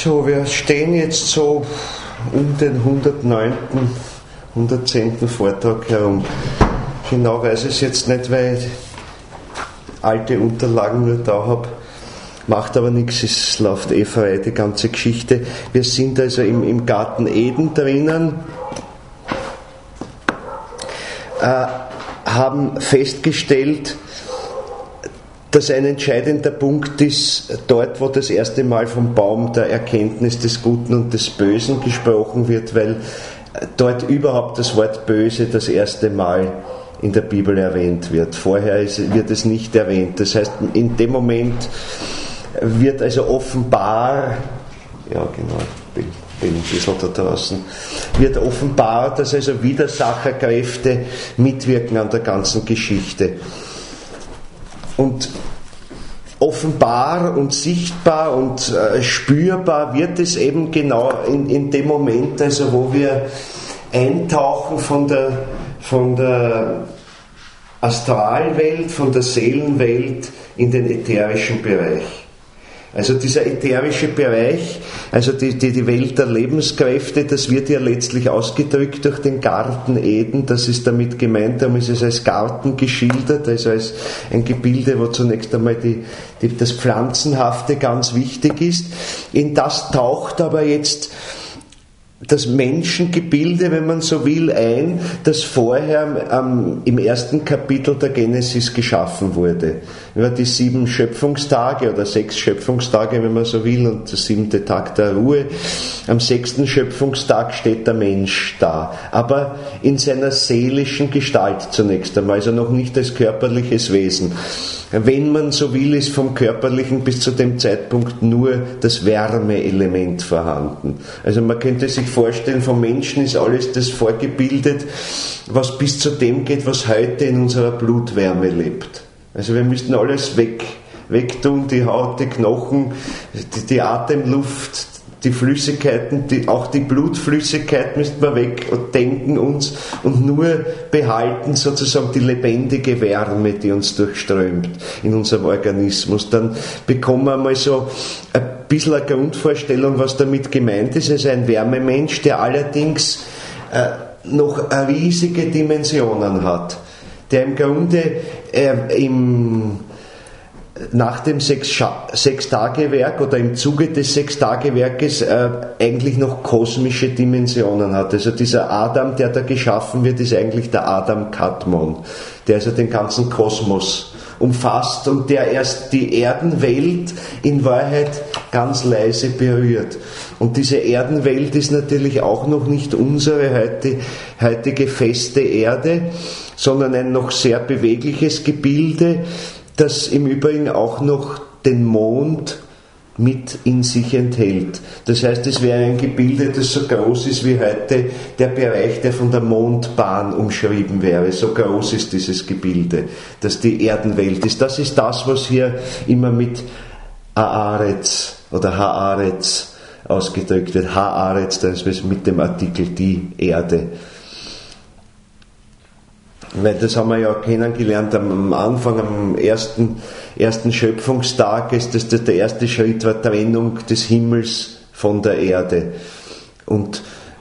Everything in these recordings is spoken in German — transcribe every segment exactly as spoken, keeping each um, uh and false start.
So, wir stehen jetzt so um den hundertneunten, hundertzehnten Vortrag herum. Genau weiß ich es jetzt nicht, weil ich alte Unterlagen nur da habe. Macht aber nichts, es läuft eh frei, die ganze Geschichte. Wir sind also im, im Garten Eden drinnen, äh, haben festgestellt, dass ein entscheidender Punkt ist, dort wo das erste Mal vom Baum der Erkenntnis des Guten und des Bösen gesprochen wird, weil dort überhaupt das Wort Böse das erste Mal in der Bibel erwähnt wird. Vorher ist, wird es nicht erwähnt. Das heißt, in dem Moment wird also offenbar, ja genau, ich bin, bin ein bisschen da draußen, wird offenbar, dass also Widersacherkräfte mitwirken an der ganzen Geschichte. Und offenbar und sichtbar und äh, spürbar wird es eben genau in, in dem Moment, also wo wir eintauchen von der, von der Astralwelt, von der Seelenwelt in den ätherischen Bereich. Also dieser ätherische Bereich, also die, die, die Welt der Lebenskräfte, das wird ja letztlich ausgedrückt durch den Garten Eden, das ist damit gemeint, darum ist es als Garten geschildert, also als ein Gebilde, wo zunächst einmal die, die, das Pflanzenhafte ganz wichtig ist. In das taucht aber jetzt das Menschengebilde, wenn man so will, ein, das vorher ähm, im ersten Kapitel der Genesis geschaffen wurde. Über die sieben Schöpfungstage oder sechs Schöpfungstage, wenn man so will, und der siebte Tag der Ruhe. Am sechsten Schöpfungstag steht der Mensch da, aber in seiner seelischen Gestalt zunächst einmal, also noch nicht als körperliches Wesen. Wenn man so will, ist vom Körperlichen bis zu dem Zeitpunkt nur das Wärmeelement vorhanden. Also man könnte sich vorstellen, vom Menschen ist alles das vorgebildet, was bis zu dem geht, was heute in unserer Blutwärme lebt. Also wir müssten alles weg, wegtun, die Haut, die Knochen, die, die Atemluft, die Flüssigkeiten, die, auch die Blutflüssigkeit müssten wir weg und denken uns und nur behalten sozusagen die lebendige Wärme, die uns durchströmt in unserem Organismus. Dann bekommen wir mal so ein bisschen eine Grundvorstellung, was damit gemeint ist. Also ein Wärmemensch, der allerdings äh, noch riesige Dimensionen hat, der im Grunde äh, im nach dem Sechs-Tage-Werk oder im Zuge des Sechs-Tage-Werkes äh, eigentlich noch kosmische Dimensionen hat. Also dieser Adam, der da geschaffen wird, ist eigentlich der Adam Kadmon, der also den ganzen Kosmos umfasst und der erst die Erdenwelt in Wahrheit ganz leise berührt. Und diese Erdenwelt ist natürlich auch noch nicht unsere heute, heutige feste Erde, sondern ein noch sehr bewegliches Gebilde, das im Übrigen auch noch den Mond mit in sich enthält. Das heißt, es wäre ein Gebilde, das so groß ist wie heute der Bereich, der von der Mondbahn umschrieben wäre. So groß ist dieses Gebilde, das die Erdenwelt ist. Das ist das, was hier immer mit Haaretz oder Haaretz ausgedrückt wird. Haaretz, das ist mit dem Artikel die Erde. Weil das haben wir ja kennengelernt am Anfang, am ersten, ersten Schöpfungstag, ist das, der erste Schritt war Trennung des Himmels von der Erde. Und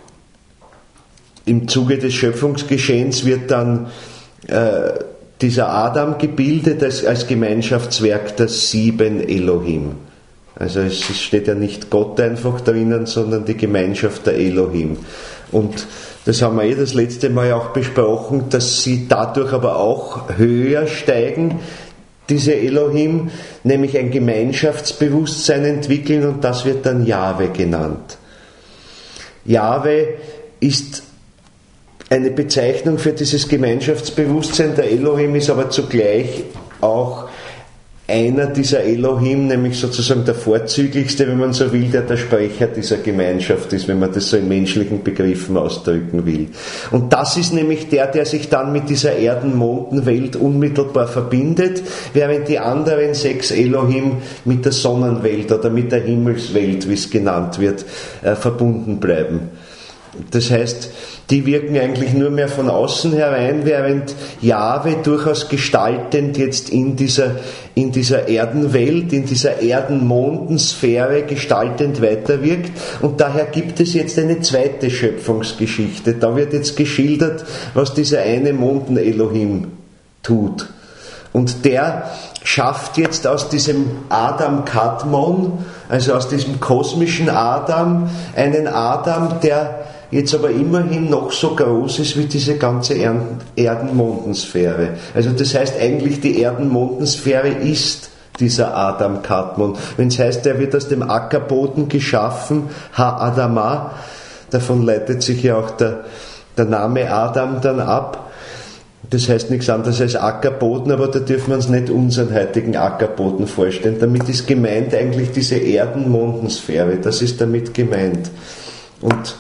im Zuge des Schöpfungsgeschehens wird dann äh, dieser Adam gebildet als, als Gemeinschaftswerk der sieben Elohim. Also es steht ja nicht Gott einfach drinnen, sondern die Gemeinschaft der Elohim. Und das haben wir eh das letzte Mal auch besprochen, dass sie dadurch aber auch höher steigen, diese Elohim, nämlich ein Gemeinschaftsbewusstsein entwickeln, und das wird dann Jahwe genannt. Jahwe ist eine Bezeichnung für dieses Gemeinschaftsbewusstsein. Der Elohim ist aber zugleich auch einer dieser Elohim, nämlich sozusagen der vorzüglichste, wenn man so will, der der Sprecher dieser Gemeinschaft ist, wenn man das so in menschlichen Begriffen ausdrücken will. Und das ist nämlich der, der sich dann mit dieser Erden-Monden-Welt unmittelbar verbindet, während die anderen sechs Elohim mit der Sonnenwelt oder mit der Himmelswelt, wie es genannt wird, äh, verbunden bleiben. Das heißt, die wirken eigentlich nur mehr von außen herein, während Jahwe durchaus gestaltend jetzt in dieser, in dieser Erdenwelt, in dieser Erden-Monden-Sphäre gestaltend weiterwirkt. Und daher gibt es jetzt eine zweite Schöpfungsgeschichte. Da wird jetzt geschildert, was dieser eine Monden-Elohim tut. Und der schafft jetzt aus diesem Adam Kadmon, also aus diesem kosmischen Adam, einen Adam, der jetzt aber immerhin noch so groß ist wie diese ganze Erden-Mondensphäre. Also das heißt eigentlich, die Erden-Mondensphäre ist dieser Adam Kadmon. Wenn es heißt, er wird aus dem Ackerboden geschaffen, Ha-Adama, davon leitet sich ja auch der, der Name Adam dann ab. Das heißt nichts anderes als Ackerboden, aber da dürfen wir uns nicht unseren heutigen Ackerboden vorstellen. Damit ist gemeint eigentlich diese Erden-Mondensphäre, das ist damit gemeint. Und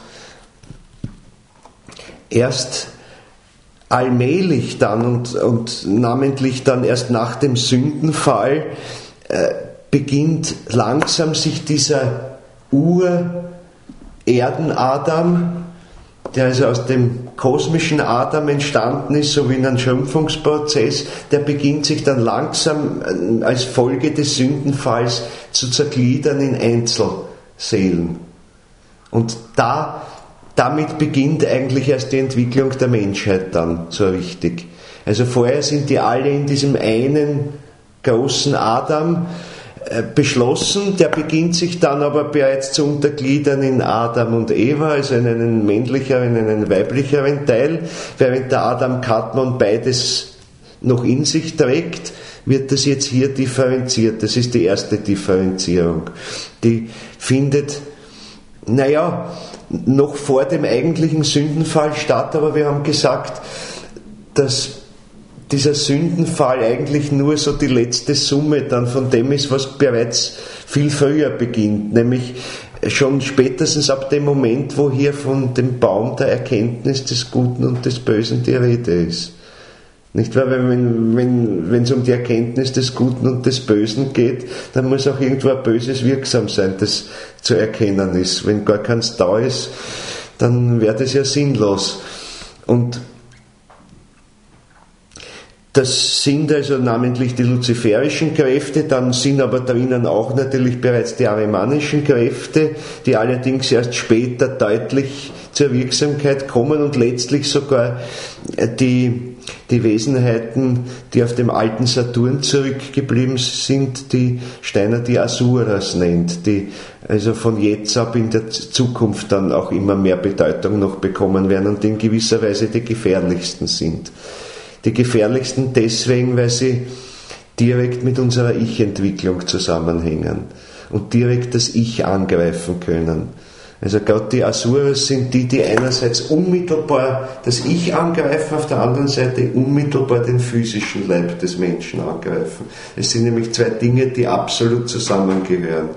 erst allmählich dann und, und namentlich dann erst nach dem Sündenfall äh, beginnt langsam sich dieser Ur-Erden-Adam, der also aus dem kosmischen Adam entstanden ist, so wie in einem Schöpfungsprozess, der beginnt sich dann langsam als Folge des Sündenfalls zu zergliedern in Einzelseelen. Und da, damit beginnt eigentlich erst die Entwicklung der Menschheit dann so richtig. Also vorher sind die alle in diesem einen großen Adam beschlossen, der beginnt sich dann aber bereits zu untergliedern in Adam und Eva, also in einen männlicheren, in einen weiblicheren Teil, während der Adam Kadmon beides noch in sich trägt, wird das jetzt hier differenziert. Das ist die erste Differenzierung. Die findet, naja, noch vor dem eigentlichen Sündenfall statt, aber wir haben gesagt, dass dieser Sündenfall eigentlich nur so die letzte Summe dann von dem ist, was bereits viel früher beginnt, nämlich schon spätestens ab dem Moment, wo hier von dem Baum der Erkenntnis des Guten und des Bösen die Rede ist. Nicht wahr? Wenn, wenn, wenn es um die Erkenntnis des Guten und des Bösen geht, dann muss auch irgendwo ein Böses wirksam sein, das zu erkennen ist. Wenn gar keins da ist, dann wäre das ja sinnlos. Und das sind also namentlich die luziferischen Kräfte, dann sind aber drinnen auch natürlich bereits die arimanischen Kräfte, die allerdings erst später deutlich zur Wirksamkeit kommen und letztlich sogar die, die Wesenheiten, die auf dem alten Saturn zurückgeblieben sind, die Steiner die Asuras nennt, die also von jetzt ab in der Zukunft dann auch immer mehr Bedeutung noch bekommen werden und in gewisser Weise die gefährlichsten sind. Die gefährlichsten deswegen, weil sie direkt mit unserer Ich-Entwicklung zusammenhängen und direkt das Ich angreifen können. Also gerade die Asuras sind die, die einerseits unmittelbar das Ich angreifen, auf der anderen Seite unmittelbar den physischen Leib des Menschen angreifen. Es sind nämlich zwei Dinge, die absolut zusammengehören.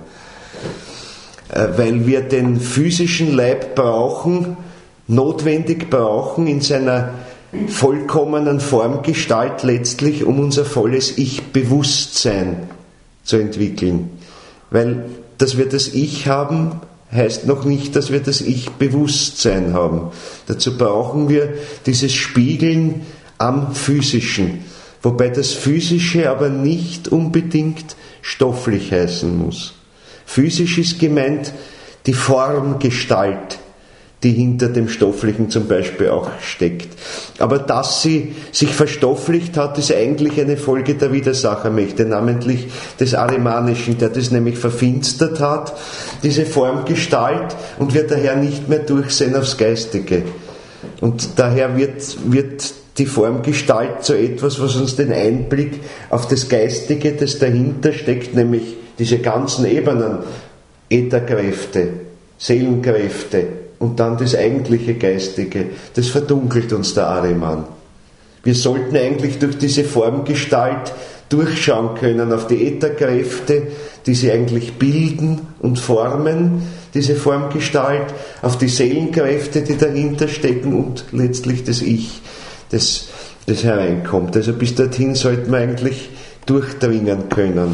Weil wir den physischen Leib brauchen, notwendig brauchen in seiner vollkommenen Formgestalt letztlich, um unser volles Ich-Bewusstsein zu entwickeln. Weil, dass wir das Ich haben, heißt noch nicht, dass wir das Ich-Bewusstsein haben. Dazu brauchen wir dieses Spiegeln am Physischen, wobei das Physische aber nicht unbedingt stofflich heißen muss. Physisch ist gemeint die Formgestalt, die hinter dem Stofflichen zum Beispiel auch steckt. Aber dass sie sich verstofflicht hat, ist eigentlich eine Folge der Widersachermächte, namentlich des Arimanischen, der das nämlich verfinstert hat, diese Formgestalt, und wird daher nicht mehr durchsehen aufs Geistige. Und daher wird, wird die Formgestalt zu etwas, was uns den Einblick auf das Geistige, das dahinter steckt, nämlich diese ganzen Ebenen, Ätherkräfte, Seelenkräfte, und dann das eigentliche Geistige, das verdunkelt uns der Ariman. Wir sollten eigentlich durch diese Formgestalt durchschauen können auf die Ätherkräfte, die sie eigentlich bilden und formen, diese Formgestalt, auf die Seelenkräfte, die dahinter stecken und letztlich das Ich, das, das hereinkommt. Also bis dorthin sollten wir eigentlich durchdringen können.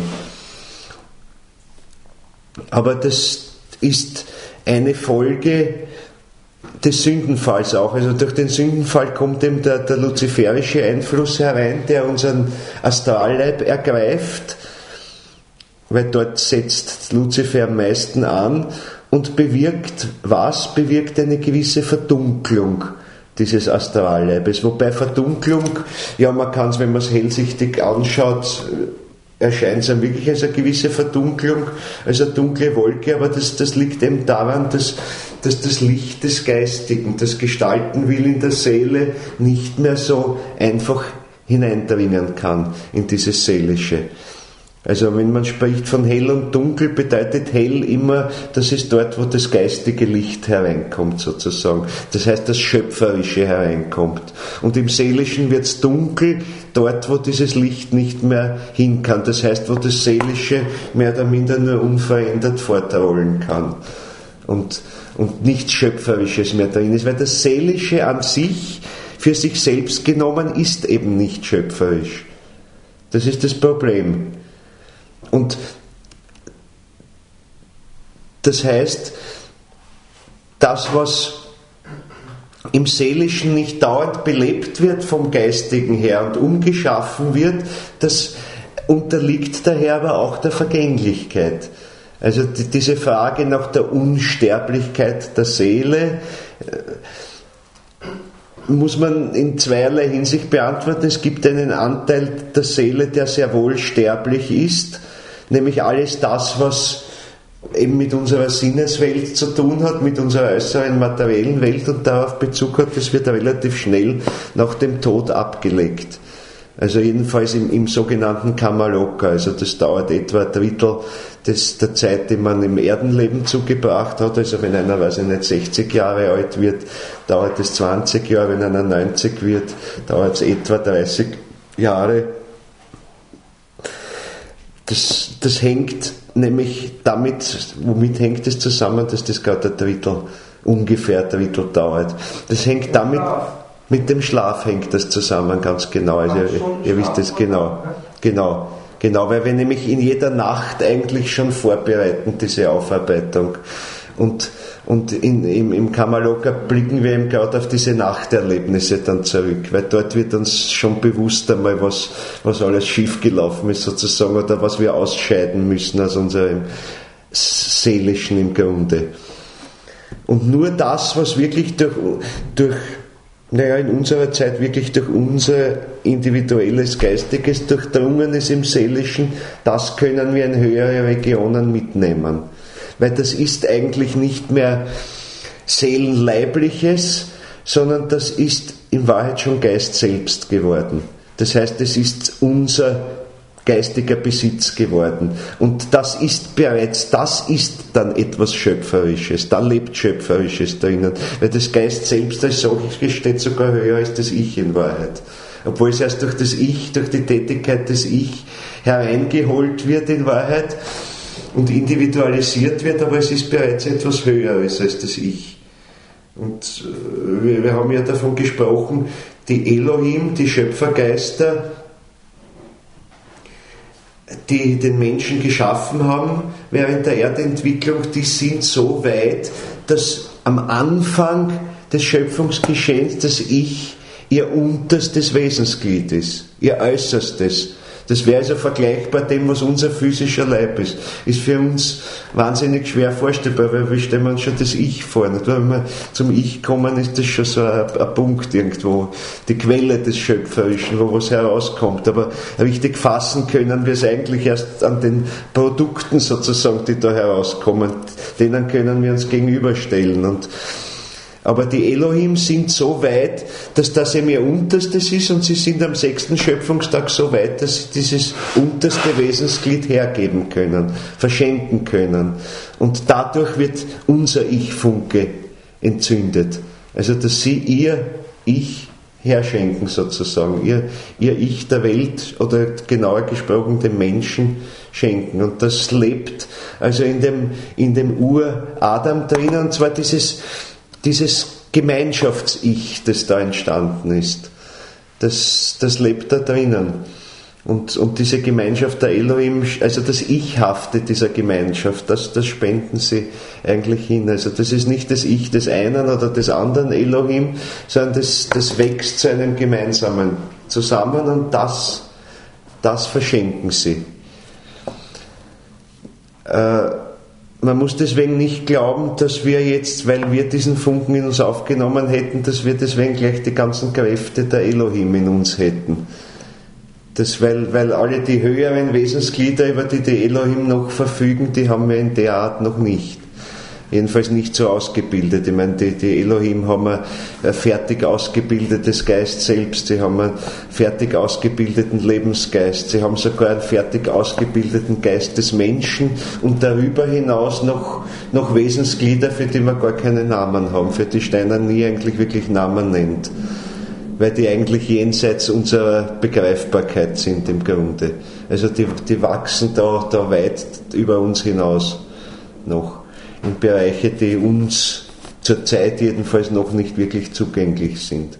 Aber das ist eine Folge des Sündenfalls auch. Also durch den Sündenfall kommt eben der, der luziferische Einfluss herein, der unseren Astralleib ergreift, weil dort setzt Luzifer am meisten an und bewirkt was? Bewirkt eine gewisse Verdunklung dieses Astralleibes. Wobei Verdunklung, ja, man kann es, wenn man es hellsichtig anschaut, erscheint es einem wirklich als eine gewisse Verdunklung, als eine dunkle Wolke, aber das, das liegt eben daran, dass, dass das Licht des Geistigen, das gestalten will in der Seele, nicht mehr so einfach hineindringen kann in dieses Seelische. Also wenn man spricht von hell und dunkel, bedeutet hell immer, das ist dort, wo das geistige Licht hereinkommt sozusagen. Das heißt, das Schöpferische hereinkommt. Und im Seelischen wird es dunkel, dort, wo dieses Licht nicht mehr hin kann. Das heißt, wo das Seelische mehr oder minder nur unverändert fortrollen kann. Und, und nichts Schöpferisches mehr drin ist. Weil das Seelische an sich, für sich selbst genommen, ist eben nicht schöpferisch. Das ist das Problem. Und das heißt, das, was im Seelischen nicht dauernd belebt wird vom Geistigen her und umgeschaffen wird, das unterliegt daher aber auch der Vergänglichkeit. Also die, diese Frage nach der Unsterblichkeit der Seele muss man in zweierlei Hinsicht beantworten. Es gibt einen Anteil der Seele, der sehr wohl sterblich ist, nämlich alles das, was eben mit unserer Sinneswelt zu tun hat, mit unserer äußeren materiellen Welt und darauf Bezug hat, das wird relativ schnell nach dem Tod abgelegt. Also jedenfalls im, im sogenannten Kamaloka, also das dauert etwa ein Drittel des, der Zeit, die man im Erdenleben zugebracht hat. Also wenn einer, weiß ich nicht, sechzig Jahre alt wird, dauert es zwanzig Jahre, wenn einer neunzig wird, dauert es etwa dreißig Jahre. Das, das hängt nämlich damit, womit hängt es zusammen, dass das gerade ein Drittel, ungefähr ein Drittel dauert. Das hängt damit, mit dem Schlaf hängt das zusammen, ganz genau. Also ihr, ihr wisst es genau. Genau, genau, weil wir nämlich in jeder Nacht eigentlich schon vorbereiten, diese Aufarbeitung. Und, und in, im, im Kamaloka blicken wir eben gerade auf diese Nachterlebnisse dann zurück, weil dort wird uns schon bewusst einmal, was, was alles schiefgelaufen ist sozusagen oder was wir ausscheiden müssen aus unserem Seelischen im Grunde. Und nur das, was wirklich durch, durch naja, in unserer Zeit wirklich durch unser individuelles Geistiges durchdrungen ist im Seelischen, das können wir in höhere Regionen mitnehmen. Weil das ist eigentlich nicht mehr Seelenleibliches, sondern das ist in Wahrheit schon Geist selbst geworden. Das heißt, es ist unser geistiger Besitz geworden. Und das ist bereits, das ist dann etwas Schöpferisches, da lebt Schöpferisches drinnen. Weil das Geist selbst als solches steht sogar höher als das Ich in Wahrheit. Obwohl es erst durch das Ich, durch die Tätigkeit des Ich hereingeholt wird in Wahrheit und individualisiert wird, aber es ist bereits etwas Höheres als das Ich. Und wir, wir haben ja davon gesprochen, die Elohim, die Schöpfergeister, die den Menschen geschaffen haben während der Erdentwicklung, die sind so weit, dass am Anfang des Schöpfungsgeschehens das Ich ihr unterstes Wesensglied ist, ihr äußerstes. Das wäre also vergleichbar dem, was unser physischer Leib ist. Ist für uns wahnsinnig schwer vorstellbar, weil wir stellen uns schon das Ich vor. Und wenn wir zum Ich kommen, ist das schon so ein, ein Punkt irgendwo, die Quelle des Schöpferischen, wo was herauskommt. Aber richtig fassen können wir es eigentlich erst an den Produkten sozusagen, die da herauskommen. Denen können wir uns gegenüberstellen. Und aber die Elohim sind so weit, dass das eben ihr Unterstes ist und sie sind am sechsten Schöpfungstag so weit, dass sie dieses unterste Wesensglied hergeben können, verschenken können. Und dadurch wird unser Ich-Funke entzündet. Also dass sie ihr Ich herschenken sozusagen, ihr, ihr Ich der Welt oder genauer gesprochen dem Menschen schenken. Und das lebt also in dem, in dem Ur-Adam drinnen, und zwar dieses Dieses Gemeinschafts-Ich, das da entstanden ist, das, das lebt da drinnen. Und, und diese Gemeinschaft der Elohim, also das Ichhafte dieser Gemeinschaft, das, das spenden sie eigentlich hin. Also das ist nicht das Ich des einen oder des anderen Elohim, sondern das, das wächst zu einem gemeinsamen zusammen und das, das verschenken sie. Äh, man muss deswegen nicht glauben, dass wir jetzt, weil wir diesen Funken in uns aufgenommen hätten, dass wir deswegen gleich die ganzen Kräfte der Elohim in uns hätten. Das, weil, weil alle die höheren Wesensglieder, über die die Elohim noch verfügen, die haben wir in der Art noch nicht. Jedenfalls nicht so ausgebildet. Ich meine, die, die Elohim haben ein fertig ausgebildetes Geist selbst, sie haben einen fertig ausgebildeten Lebensgeist, sie haben sogar einen fertig ausgebildeten Geist des Menschen und darüber hinaus noch, noch Wesensglieder, für die wir gar keine Namen haben, für die Steiner nie eigentlich wirklich Namen nennt. Weil die eigentlich jenseits unserer Begreifbarkeit sind im Grunde. Also die, die wachsen da, da weit über uns hinaus noch. In Bereiche, die uns zur Zeit jedenfalls noch nicht wirklich zugänglich sind.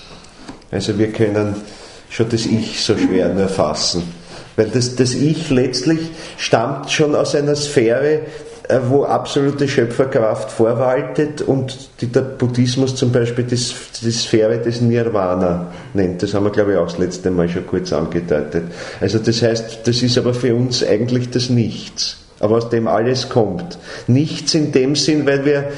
Also wir können schon das Ich so schwer nur fassen. Weil das, das Ich letztlich stammt schon aus einer Sphäre, wo absolute Schöpferkraft vorwaltet und die der Buddhismus zum Beispiel die, die Sphäre des Nirvana nennt. Das haben wir, glaube ich, auch das letzte Mal schon kurz angedeutet. Also das heißt, das ist aber für uns eigentlich das Nichts, aber aus dem alles kommt. Nichts in dem Sinn, weil wir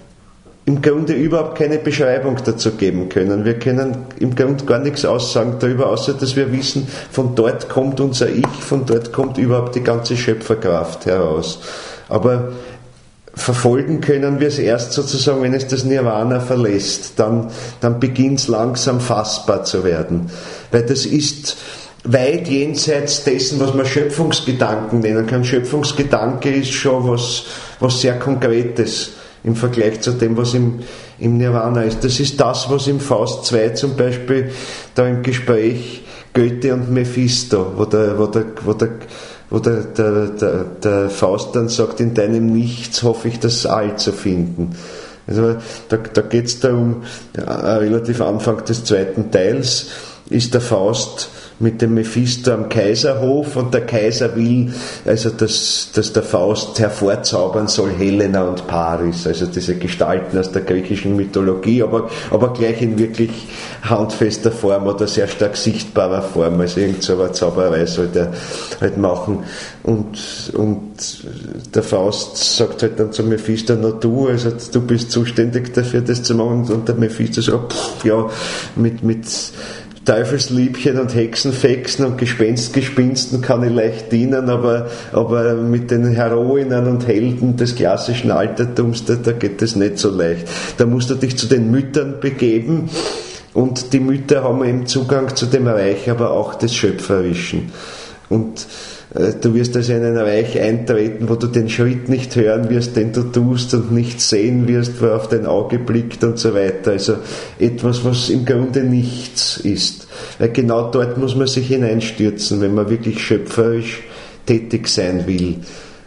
im Grunde überhaupt keine Beschreibung dazu geben können. Wir können im Grunde gar nichts aussagen darüber, außer dass wir wissen, von dort kommt unser Ich, von dort kommt überhaupt die ganze Schöpferkraft heraus. Aber verfolgen können wir es erst sozusagen, wenn es das Nirvana verlässt. Dann, dann beginnt es langsam fassbar zu werden. Weil das ist weit jenseits dessen, was man Schöpfungsgedanken nennen kann. Schöpfungsgedanke ist schon was, was sehr Konkretes im Vergleich zu dem, was im, im Nirvana ist. Das ist das, was im Faust zwei zum Beispiel da im Gespräch Goethe und Mephisto, wo der, wo der, wo der wo der, der, der, der Faust dann sagt, in deinem Nichts hoffe ich das All zu finden. Also da, da geht es darum, ja, relativ Anfang des zweiten Teils ist der Faust mit dem Mephisto am Kaiserhof und der Kaiser will, also dass, dass der Faust hervorzaubern soll Helena und Paris, also diese Gestalten aus der griechischen Mythologie, aber, aber gleich in wirklich handfester Form oder sehr stark sichtbarer Form, also irgend so eine Zauberei soll der halt machen. Und, und der Faust sagt halt dann zu Mephisto, na du, also du bist zuständig dafür, das zu machen, und der Mephisto sagt, pff, ja, mit, mit Teufelsliebchen und Hexenfexen und Gespenstgespinsten kann ich leicht dienen, aber, aber mit den Heroinen und Helden des klassischen Altertums, da, da geht es nicht so leicht. Da musst du dich zu den Müttern begeben und die Mütter haben eben Zugang zu dem Reich, aber auch des Schöpferischen. Und äh, du wirst also in ein Reich eintreten, wo du den Schritt nicht hören wirst, den du tust, und nicht sehen wirst, worauf dein Auge blickt und so weiter. Also etwas, was im Grunde nichts ist. Weil genau dort muss man sich hineinstürzen, wenn man wirklich schöpferisch tätig sein will.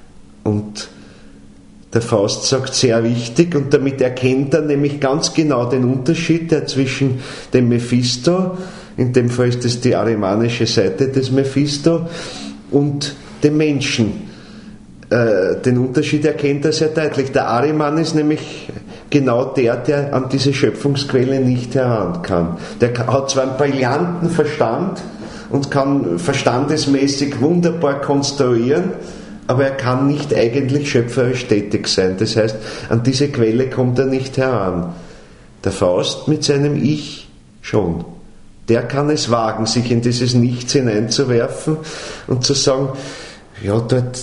Und der Faust sagt sehr wichtig, und damit erkennt er nämlich ganz genau den Unterschied, der zwischen dem Mephisto, in dem Fall ist es die arimanische Seite des Mephisto, und dem Menschen. Äh, den Unterschied erkennt er sehr deutlich. Der Ariman ist nämlich genau der, der an diese Schöpfungsquelle nicht heran kann. Der hat zwar einen brillanten Verstand und kann verstandesmäßig wunderbar konstruieren, aber er kann nicht eigentlich schöpferisch tätig sein. Das heißt, an diese Quelle kommt er nicht heran. Der Faust mit seinem Ich schon. Der kann es wagen, sich in dieses Nichts hineinzuwerfen und zu sagen, ja, dort,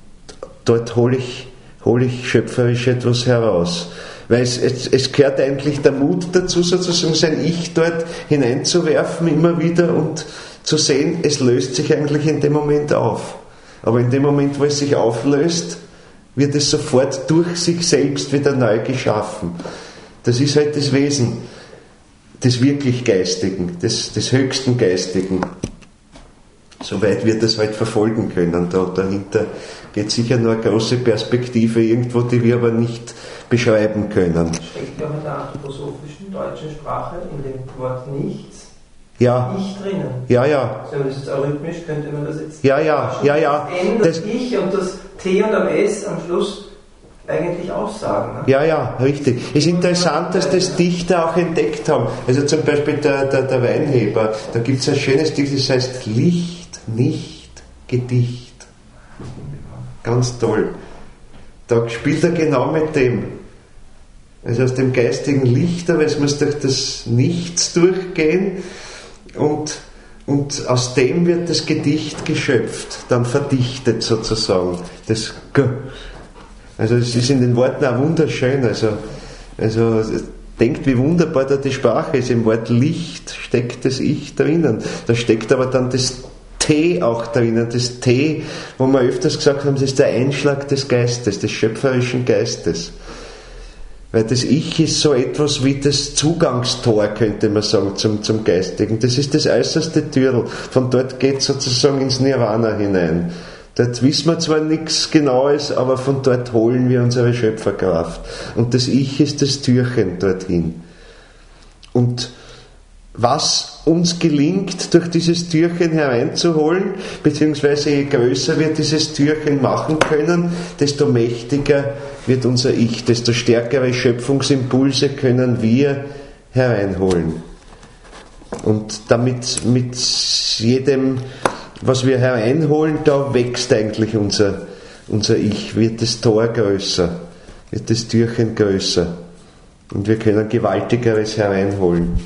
dort hole ich, hol ich schöpferisch etwas heraus. Weil es, es, es gehört eigentlich der Mut dazu, sozusagen sein Ich dort hineinzuwerfen immer wieder und zu sehen, es löst sich eigentlich in dem Moment auf. Aber in dem Moment, wo es sich auflöst, wird es sofort durch sich selbst wieder neu geschaffen. Das ist halt das Wesen des wirklich Geistigen, des, des höchsten Geistigen. Soweit wir das halt verfolgen können. Da dahinter geht sicher nur eine große Perspektive irgendwo, die wir aber nicht beschreiben können. Steckt ja mit der anthroposophischen deutschen Sprache in dem Wort Nichts Ja. Ich drinnen. Ja, ja. So, das ist arrhythmisch, könnte man das jetzt... Ja, ja, ja, ja. Das N, das, das Ich und das T und das S am Schluss eigentlich aussagen. Ne? Ja, ja, richtig. Es ist interessant, dass das Dichter auch entdeckt haben. Also zum Beispiel der, der, der Weinheber, da gibt es ein schönes Dicht, das heißt Licht, nicht Gedicht. Ganz toll. Da spielt er genau mit dem. Also aus dem geistigen Licht, aber es muss durch das Nichts durchgehen und, und aus dem wird das Gedicht geschöpft, dann verdichtet sozusagen. Das G. Also es ist in den Worten auch wunderschön. Also, also denkt, wie wunderbar da die Sprache ist. Im Wort Licht steckt das Ich drinnen. Da steckt aber dann das T auch drinnen. Das T, wo wir öfters gesagt haben, das ist der Einschlag des Geistes, des schöpferischen Geistes. Weil das Ich ist so etwas wie das Zugangstor, könnte man sagen, zum, zum Geistigen. Das ist das äußerste Türl. Von dort geht es sozusagen ins Nirvana hinein. Dort wissen wir zwar nichts Genaues, aber von dort holen wir unsere Schöpferkraft. Und das Ich ist das Türchen dorthin. Und was uns gelingt, durch dieses Türchen hereinzuholen, beziehungsweise je größer wir dieses Türchen machen können, desto mächtiger wird unser Ich, desto stärkere Schöpfungsimpulse können wir hereinholen. Und damit mit jedem, was wir hereinholen, da wächst eigentlich unser, unser Ich, wird das Tor größer, wird das Türchen größer und wir können Gewaltigeres hereinholen.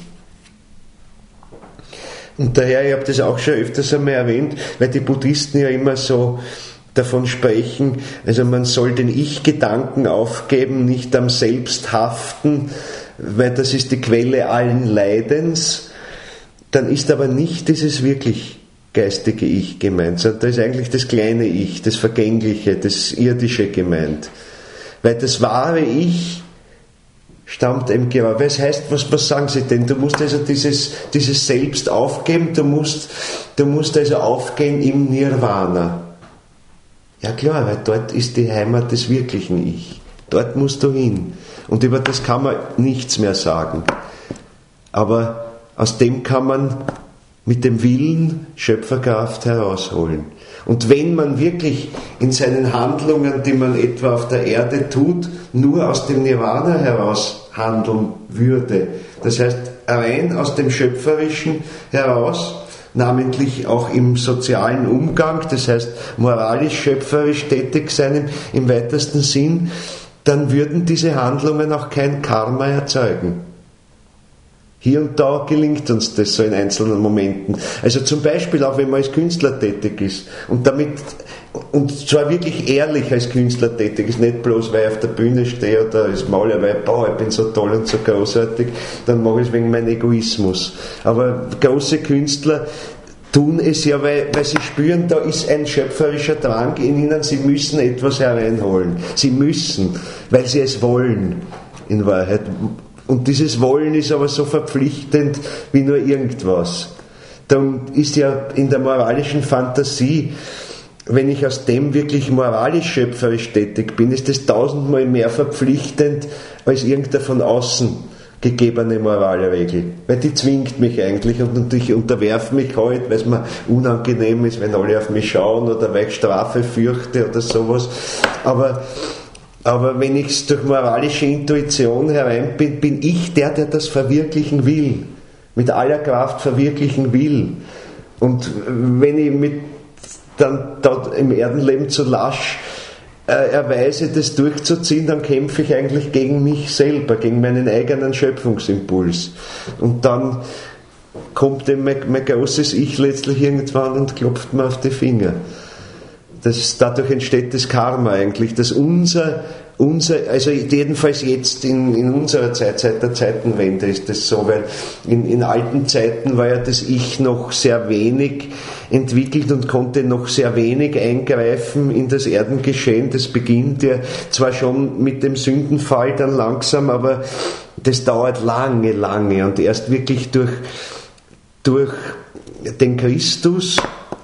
Und daher, ich habe das auch schon öfters einmal erwähnt, weil die Buddhisten ja immer so davon sprechen, also man soll den Ich-Gedanken aufgeben, nicht am Selbst haften, weil das ist die Quelle allen Leidens, dann ist aber nicht dieses wirklich geistige Ich gemeint, sondern da ist eigentlich das kleine Ich, das Vergängliche, das Irdische gemeint. Weil das wahre Ich stammt eben genau. Was heißt, was, was sagen Sie denn? Du musst also dieses, dieses Selbst aufgeben, du musst, du musst also aufgehen im Nirvana. Ja klar, weil dort ist die Heimat des wirklichen Ich. Dort musst du hin. Und über das kann man nichts mehr sagen. Aber aus dem kann man mit dem Willen Schöpferkraft herausholen. Und wenn man wirklich in seinen Handlungen, die man etwa auf der Erde tut, nur aus dem Nirvana heraus handeln würde, das heißt rein aus dem Schöpferischen heraus, namentlich auch im sozialen Umgang, das heißt moralisch schöpferisch tätig sein im, im weitesten Sinn, dann würden diese Handlungen auch kein Karma erzeugen. Hier und da gelingt uns das so in einzelnen Momenten. Also zum Beispiel auch, wenn man als Künstler tätig ist und damit, und zwar wirklich ehrlich als Künstler tätig ist, nicht bloß, weil ich auf der Bühne stehe oder als Maler, weil boah, ich bin so toll und so großartig, dann mache ich es wegen meinem Egoismus. Aber große Künstler tun es ja, weil, weil sie spüren, da ist ein schöpferischer Drang in ihnen, sie müssen etwas hereinholen. Sie müssen, weil sie es wollen, in Wahrheit. Und dieses Wollen ist aber so verpflichtend wie nur irgendwas. Dann ist ja in der moralischen Fantasie, wenn ich aus dem wirklich moralisch schöpferisch tätig bin, ist das tausendmal mehr verpflichtend als irgendeine von außen gegebene Moralregel. Weil die zwingt mich eigentlich und ich unterwerfe mich halt, weil es mir unangenehm ist, wenn alle auf mich schauen oder weil ich Strafe fürchte oder sowas. Aber Aber wenn ich es durch moralische Intuition herein bin, bin ich der, der das verwirklichen will. Mit aller Kraft verwirklichen will. Und wenn ich mit dann dort im Erdenleben zu lasch äh, erweise, das durchzuziehen, dann kämpfe ich eigentlich gegen mich selber, gegen meinen eigenen Schöpfungsimpuls. Und dann kommt eben mein, mein großes Ich letztlich irgendwann und klopft mir auf die Finger. Das, dadurch entsteht das Karma eigentlich, dass unser, unser also jedenfalls jetzt in, in unserer Zeit, seit der Zeitenwende ist das so, weil in, in alten Zeiten war ja das Ich noch sehr wenig entwickelt und konnte noch sehr wenig eingreifen in das Erdengeschehen. Das beginnt ja zwar schon mit dem Sündenfall dann langsam, aber das dauert lange, lange und erst wirklich durch, durch den Christus,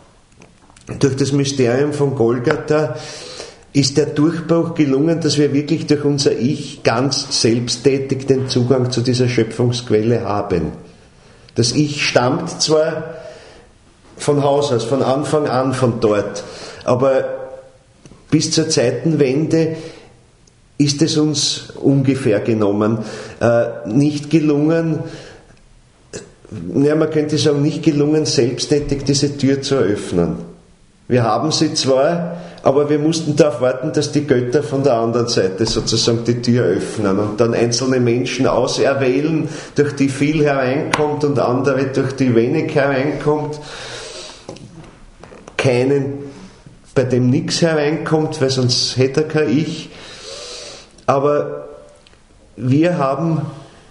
durch das Mysterium von Golgatha ist der Durchbruch gelungen, dass wir wirklich durch unser Ich ganz selbsttätig den Zugang zu dieser Schöpfungsquelle haben. Das Ich stammt zwar von Haus aus, von Anfang an von dort, aber bis zur Zeitenwende ist es uns ungefähr genommen äh, nicht gelungen, ja, man könnte sagen, nicht gelungen, selbsttätig diese Tür zu eröffnen. Wir haben sie zwar, aber wir mussten darauf warten, dass die Götter von der anderen Seite sozusagen die Tür öffnen und dann einzelne Menschen auserwählen, durch die viel hereinkommt und andere, durch die wenig hereinkommt. Keinen, bei dem nichts hereinkommt, weil sonst hätte er kein Ich. Aber wir haben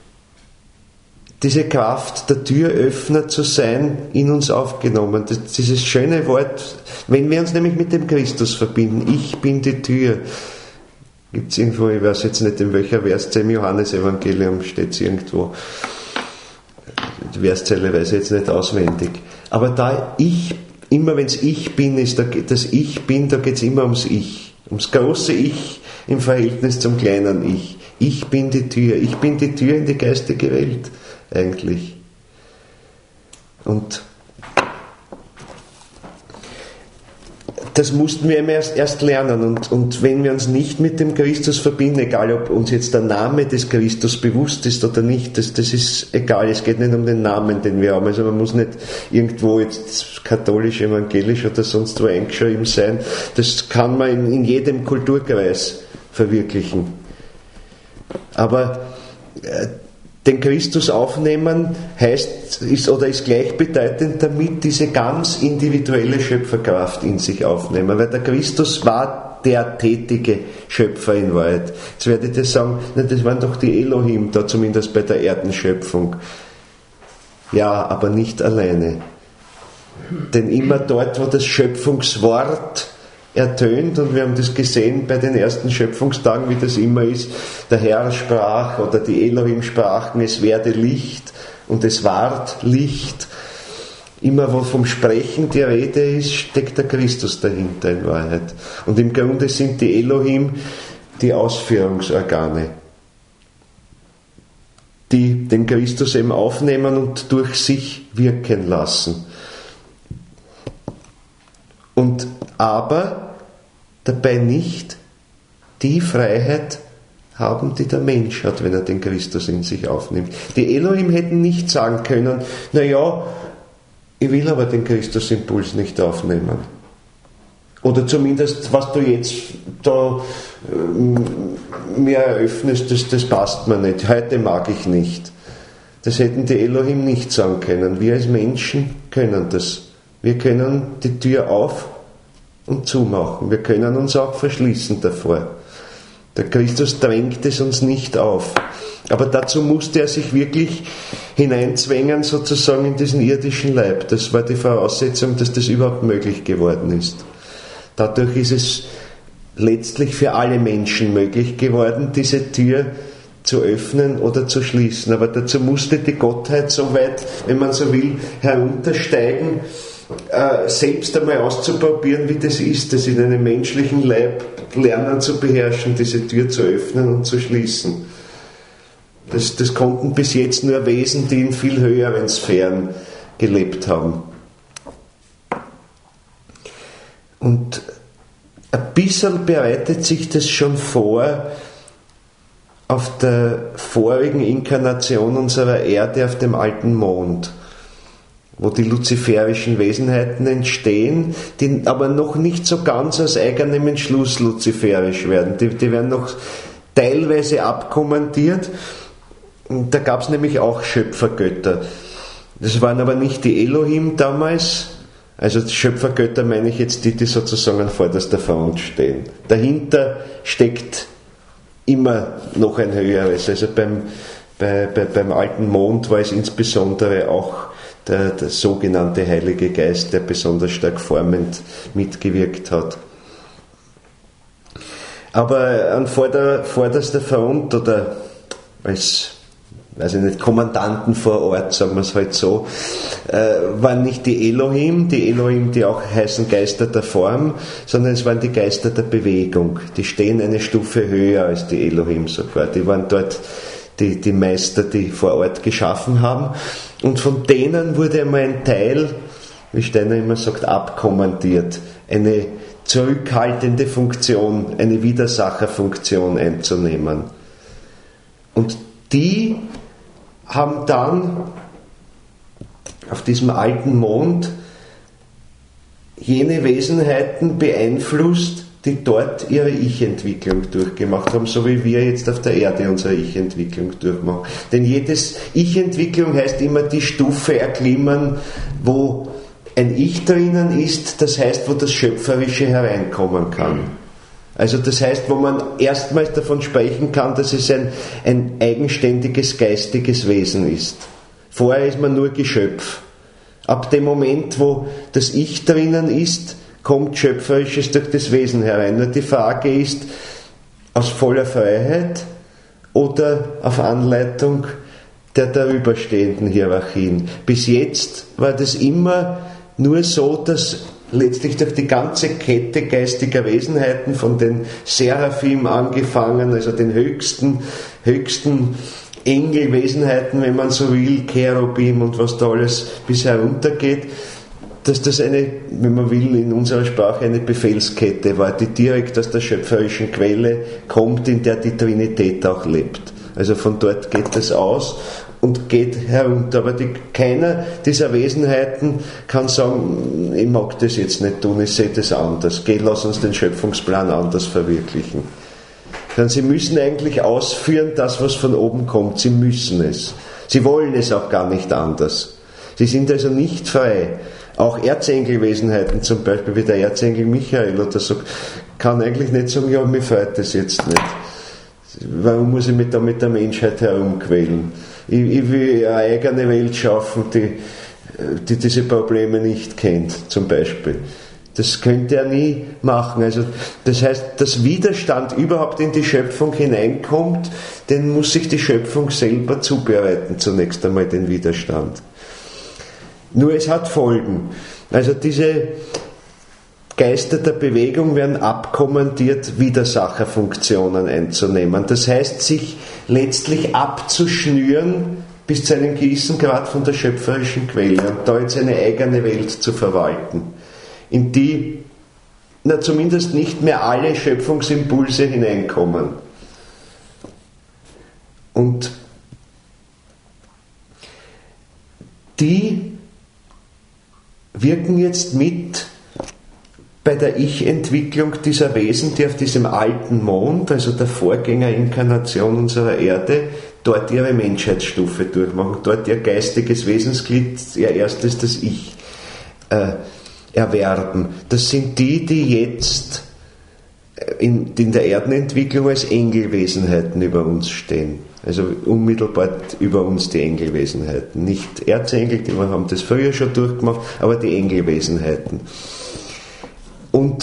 diese Kraft, der Türöffner zu sein, in uns aufgenommen. Das, dieses schöne Wort, wenn wir uns nämlich mit dem Christus verbinden, ich bin die Tür. Gibt es irgendwo, ich weiß jetzt nicht, in welcher Verszeile im Johannesevangelium steht es irgendwo. Die Verszeile weiß ich jetzt nicht auswendig. Aber da ich, immer wenn es Ich bin ist, da, das Ich bin, da geht es immer ums Ich. Ums große Ich im Verhältnis zum kleinen Ich. Ich bin die Tür. Ich bin die Tür in die geistige Welt. Eigentlich. Und das mussten wir erst, erst lernen. Und, und wenn wir uns nicht mit dem Christus verbinden, egal ob uns jetzt der Name des Christus bewusst ist oder nicht, das, das ist egal. Es geht nicht um den Namen, den wir haben. Also man muss nicht irgendwo jetzt katholisch, evangelisch oder sonst wo eingeschrieben sein. Das kann man in, in jedem Kulturkreis verwirklichen. Aber äh, den Christus aufnehmen heißt, ist oder ist gleichbedeutend damit, diese ganz individuelle Schöpferkraft in sich aufnehmen, weil der Christus war der tätige Schöpfer in Wahrheit. Jetzt werdet ihr sagen, na, das waren doch die Elohim da, zumindest bei der Erdenschöpfung. Ja, aber nicht alleine. Denn immer dort, wo das Schöpfungswort ertönt, und wir haben das gesehen bei den ersten Schöpfungstagen, wie das immer ist, der Herr sprach oder die Elohim sprachen, es werde Licht und es ward Licht. Immer wo vom Sprechen die Rede ist, steckt der Christus dahinter in Wahrheit. Und im Grunde sind die Elohim die Ausführungsorgane, die den Christus eben aufnehmen und durch sich wirken lassen. Und aber dabei nicht die Freiheit haben, die der Mensch hat, wenn er den Christus in sich aufnimmt. Die Elohim hätten nicht sagen können, naja, ich will aber den Christusimpuls nicht aufnehmen. Oder zumindest, was du jetzt da äh, mir eröffnest, das, das passt mir nicht. Heute mag ich nicht. Das hätten die Elohim nicht sagen können. Wir als Menschen können das. Wir können die Tür auf und zumachen. Wir können uns auch verschließen davor. Der Christus drängt es uns nicht auf. Aber dazu musste er sich wirklich hineinzwängen, sozusagen in diesen irdischen Leib. Das war die Voraussetzung, dass das überhaupt möglich geworden ist. Dadurch ist es letztlich für alle Menschen möglich geworden, diese Tür zu öffnen oder zu schließen. Aber dazu musste die Gottheit so weit, wenn man so will, heruntersteigen, äh, selbst einmal auszuprobieren, wie das ist, das in einem menschlichen Leib lernen zu beherrschen, diese Tür zu öffnen und zu schließen. Das, das konnten bis jetzt nur Wesen, die in viel höheren Sphären gelebt haben. Und ein bisschen bereitet sich das schon vor auf der vorigen Inkarnation unserer Erde auf dem alten Mond, wo die luziferischen Wesenheiten entstehen, die aber noch nicht so ganz aus eigenem Entschluss luziferisch werden. Die, die werden noch teilweise abkommandiert. Da gab es nämlich auch Schöpfergötter. Das waren aber nicht die Elohim damals. Also Schöpfergötter meine ich jetzt die, die sozusagen an vorderster Front stehen. Dahinter steckt immer noch ein höheres. Also beim, bei, bei, beim alten Mond war es insbesondere auch der, der sogenannte Heilige Geist, der besonders stark formend mitgewirkt hat. Aber an vorder, vorderster Front oder als, weiß ich nicht, Kommandanten vor Ort, sagen wir es halt so, äh, waren nicht die Elohim, die Elohim, die auch heißen Geister der Form, sondern es waren die Geister der Bewegung. Die stehen eine Stufe höher als die Elohim sogar. Die waren dort die, die Meister, die vor Ort geschaffen haben. Und von denen wurde einmal ein Teil, wie Steiner immer sagt, abkommandiert, eine zurückhaltende Funktion, eine Widersacherfunktion einzunehmen. Und die haben dann auf diesem alten Mond jene Wesenheiten beeinflusst, die dort ihre Ich-Entwicklung durchgemacht haben, so wie wir jetzt auf der Erde unsere Ich-Entwicklung durchmachen. Denn jedes Ich-Entwicklung heißt immer die Stufe erklimmen, wo ein Ich drinnen ist, das heißt, wo das Schöpferische hereinkommen kann. Also das heißt, wo man erstmals davon sprechen kann, dass es ein, ein eigenständiges geistiges Wesen ist. Vorher ist man nur Geschöpf. Ab dem Moment, wo das Ich drinnen ist, kommt Schöpferisches durch das Wesen herein. Nur die Frage ist, aus voller Freiheit oder auf Anleitung der darüberstehenden Hierarchien. Bis jetzt war das immer nur so, dass letztlich durch die ganze Kette geistiger Wesenheiten, von den Seraphim angefangen, also den höchsten, höchsten Engelwesenheiten, wenn man so will, Cherubim und was da alles bis heruntergeht, dass das eine, wenn man will, in unserer Sprache eine Befehlskette war, die direkt aus der schöpferischen Quelle kommt, in der die Trinität auch lebt. Also von dort geht das aus und geht herunter. Aber die, keiner dieser Wesenheiten kann sagen, ich mag das jetzt nicht tun, ich sehe das anders. Geh, lass uns den Schöpfungsplan anders verwirklichen. Denn sie müssen eigentlich ausführen, das, was von oben kommt. Sie müssen es. Sie wollen es auch gar nicht anders. Sie sind also nicht frei. Auch Erzengelwesenheiten, zum Beispiel wie der Erzengel Michael oder so, kann eigentlich nicht sagen, ja, mir freut das jetzt nicht. Warum muss ich mich da mit der Menschheit herumquälen? Ich, ich will eine eigene Welt schaffen, die, die diese Probleme nicht kennt, zum Beispiel. Das könnte er nie machen. Also, das heißt, dass Widerstand überhaupt in die Schöpfung hineinkommt, den muss sich die Schöpfung selber zubereiten, zunächst einmal den Widerstand. Nur es hat Folgen. Also diese Geister der Bewegung werden abkommandiert, Widersacherfunktionen einzunehmen. Das heißt, sich letztlich abzuschnüren bis zu einem gewissen Grad von der schöpferischen Quelle und da jetzt eine eigene Welt zu verwalten, in die na, zumindest nicht mehr alle Schöpfungsimpulse hineinkommen. Und die wirken jetzt mit bei der Ich-Entwicklung dieser Wesen, die auf diesem alten Mond, also der Vorgängerinkarnation unserer Erde, dort ihre Menschheitsstufe durchmachen, dort ihr geistiges Wesensglied, ihr erstes, das Ich, äh, erwerben. Das sind die, die jetzt in, in der Erdenentwicklung als Engelwesenheiten über uns stehen. Also unmittelbar über uns die Engelwesenheiten. Nicht Erzengel, die wir haben das früher schon durchgemacht, aber die Engelwesenheiten. Und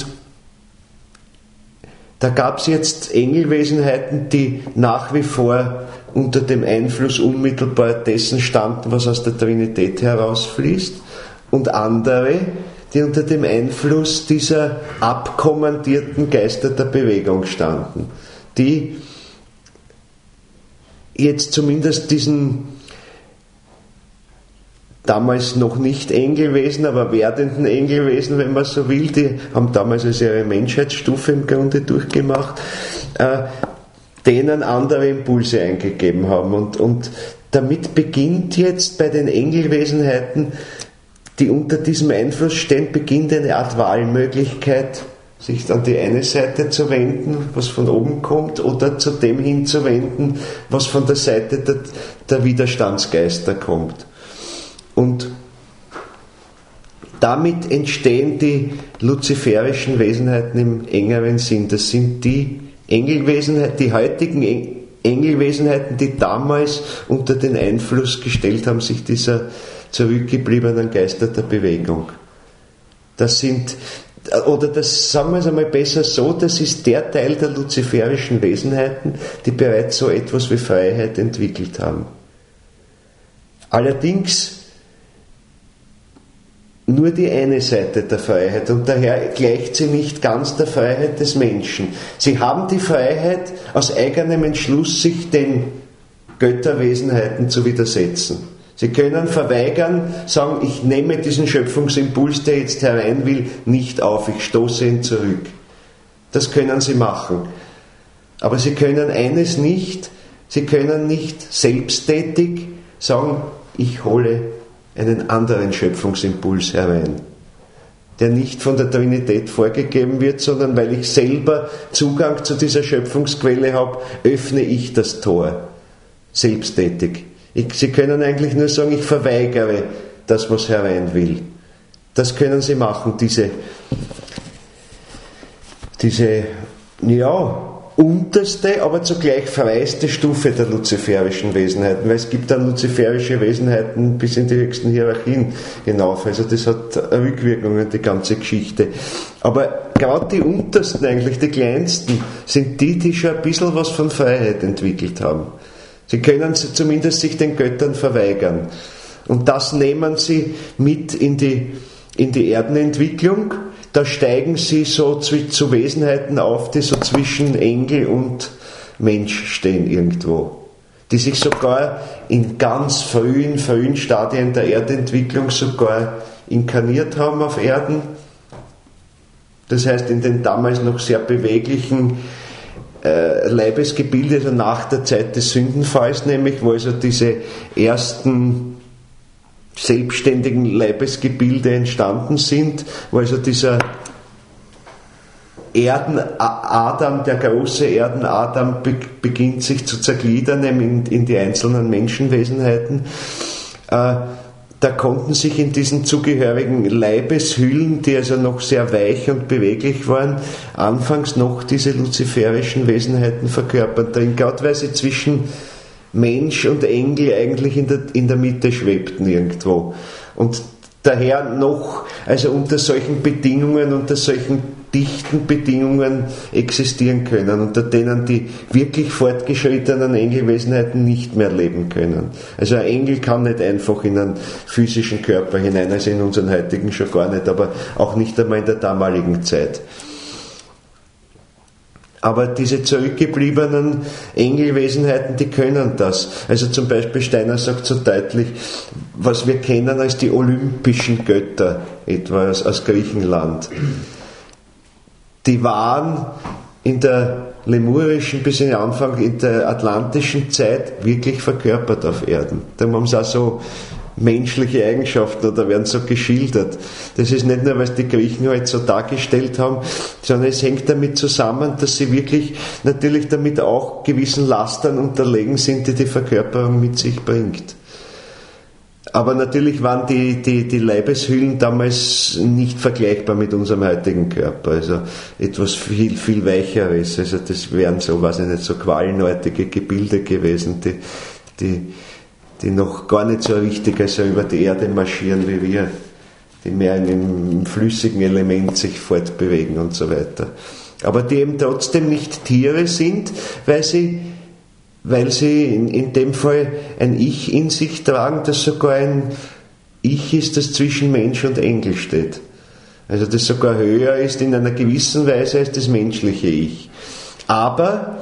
da gab es jetzt Engelwesenheiten, die nach wie vor unter dem Einfluss unmittelbar dessen standen, was aus der Trinität herausfließt, und andere, die unter dem Einfluss dieser abkommandierten Geister der Bewegung standen, die jetzt zumindest diesen damals noch nicht Engelwesen, aber werdenden Engelwesen, wenn man so will, die haben damals also ihre Menschheitsstufe im Grunde durchgemacht, äh, denen andere Impulse eingegeben haben. Und, und damit beginnt jetzt bei den Engelwesenheiten, die unter diesem Einfluss stehen, beginnt eine Art Wahlmöglichkeit, sich an die eine Seite zu wenden, was von oben kommt, oder zu dem hinzuwenden, was von der Seite der, der Widerstandsgeister kommt. Und damit entstehen die luziferischen Wesenheiten im engeren Sinn. Das sind die Engelwesenheiten, die heutigen Engelwesenheiten, die damals unter den Einfluss gestellt haben, sich dieser zurückgebliebenen Geister der Bewegung. Das sind, oder das sagen wir es einmal besser so, das ist der Teil der luziferischen Wesenheiten, die bereits so etwas wie Freiheit entwickelt haben. Allerdings nur die eine Seite der Freiheit, und daher gleicht sie nicht ganz der Freiheit des Menschen. Sie haben die Freiheit, aus eigenem Entschluss sich den Götterwesenheiten zu widersetzen. Sie können verweigern, sagen, ich nehme diesen Schöpfungsimpuls, der jetzt herein will, nicht auf, ich stoße ihn zurück. Das können sie machen. Aber sie können eines nicht, sie können nicht selbsttätig sagen, ich hole einen anderen Schöpfungsimpuls herein, der nicht von der Trinität vorgegeben wird, sondern weil ich selber Zugang zu dieser Schöpfungsquelle habe, öffne ich das Tor, selbsttätig. Ich, sie können eigentlich nur sagen, ich verweigere das, was herein will. Das können sie machen, diese, diese, ja, unterste, aber zugleich freiste Stufe der luziferischen Wesenheiten, weil es gibt dann luziferische Wesenheiten bis in die höchsten Hierarchien hinauf, also das hat Rückwirkungen, die ganze Geschichte. Aber gerade die untersten, eigentlich die kleinsten, sind die, die schon ein bisschen was von Freiheit entwickelt haben. Sie können zumindest sich den Göttern verweigern. Und das nehmen sie mit in die, in die Erdenentwicklung. Da steigen sie so zu, zu Wesenheiten auf, die so zwischen Engel und Mensch stehen irgendwo. Die sich sogar in ganz frühen, frühen Stadien der Erdentwicklung sogar inkarniert haben auf Erden. Das heißt, in den damals noch sehr beweglichen äh, Leibesgebilde, also nach der Zeit des Sündenfalls nämlich, wo also diese ersten selbstständigen Leibesgebilde entstanden sind, wo also dieser Erden-Adam, der große Erden-Adam beginnt sich zu zergliedern in, in die einzelnen Menschenwesenheiten. Äh, da konnten sich in diesen zugehörigen Leibeshüllen, die also noch sehr weich und beweglich waren, anfangs noch diese luziferischen Wesenheiten verkörpern. Darin, gerade weil sie zwischen Mensch und Engel eigentlich in der, in der Mitte schwebten irgendwo. Und daher noch, also unter solchen Bedingungen, unter solchen dichten Bedingungen existieren können, unter denen die wirklich fortgeschrittenen Engelwesenheiten nicht mehr leben können. Also ein Engel kann nicht einfach in einen physischen Körper hinein, also in unseren heutigen schon gar nicht, aber auch nicht einmal in der damaligen Zeit. Aber diese zurückgebliebenen Engelwesenheiten, die können das. Also zum Beispiel Steiner sagt so deutlich, was wir kennen als die olympischen Götter, etwa aus, aus Griechenland. Die waren in der lemurischen bis in den Anfang in der atlantischen Zeit wirklich verkörpert auf Erden. Da haben sie auch so menschliche Eigenschaften oder werden so geschildert. Das ist nicht nur, weil es die Griechen halt so dargestellt haben, sondern es hängt damit zusammen, dass sie wirklich natürlich damit auch gewissen Lastern unterlegen sind, die die Verkörperung mit sich bringt. Aber natürlich waren die, die, die Leibeshüllen damals nicht vergleichbar mit unserem heutigen Körper. Also etwas viel, viel Weicheres. Also das wären so, weiß ich nicht, so qualenartige Gebilde gewesen, die, die, die noch gar nicht so richtig also über die Erde marschieren wie wir, die mehr in einem flüssigen Element sich fortbewegen und so weiter. Aber die eben trotzdem nicht Tiere sind, weil sie weil sie in, in dem Fall ein Ich in sich tragen, das sogar ein Ich ist, das zwischen Mensch und Engel steht. Also das sogar höher ist in einer gewissen Weise als das menschliche Ich. Aber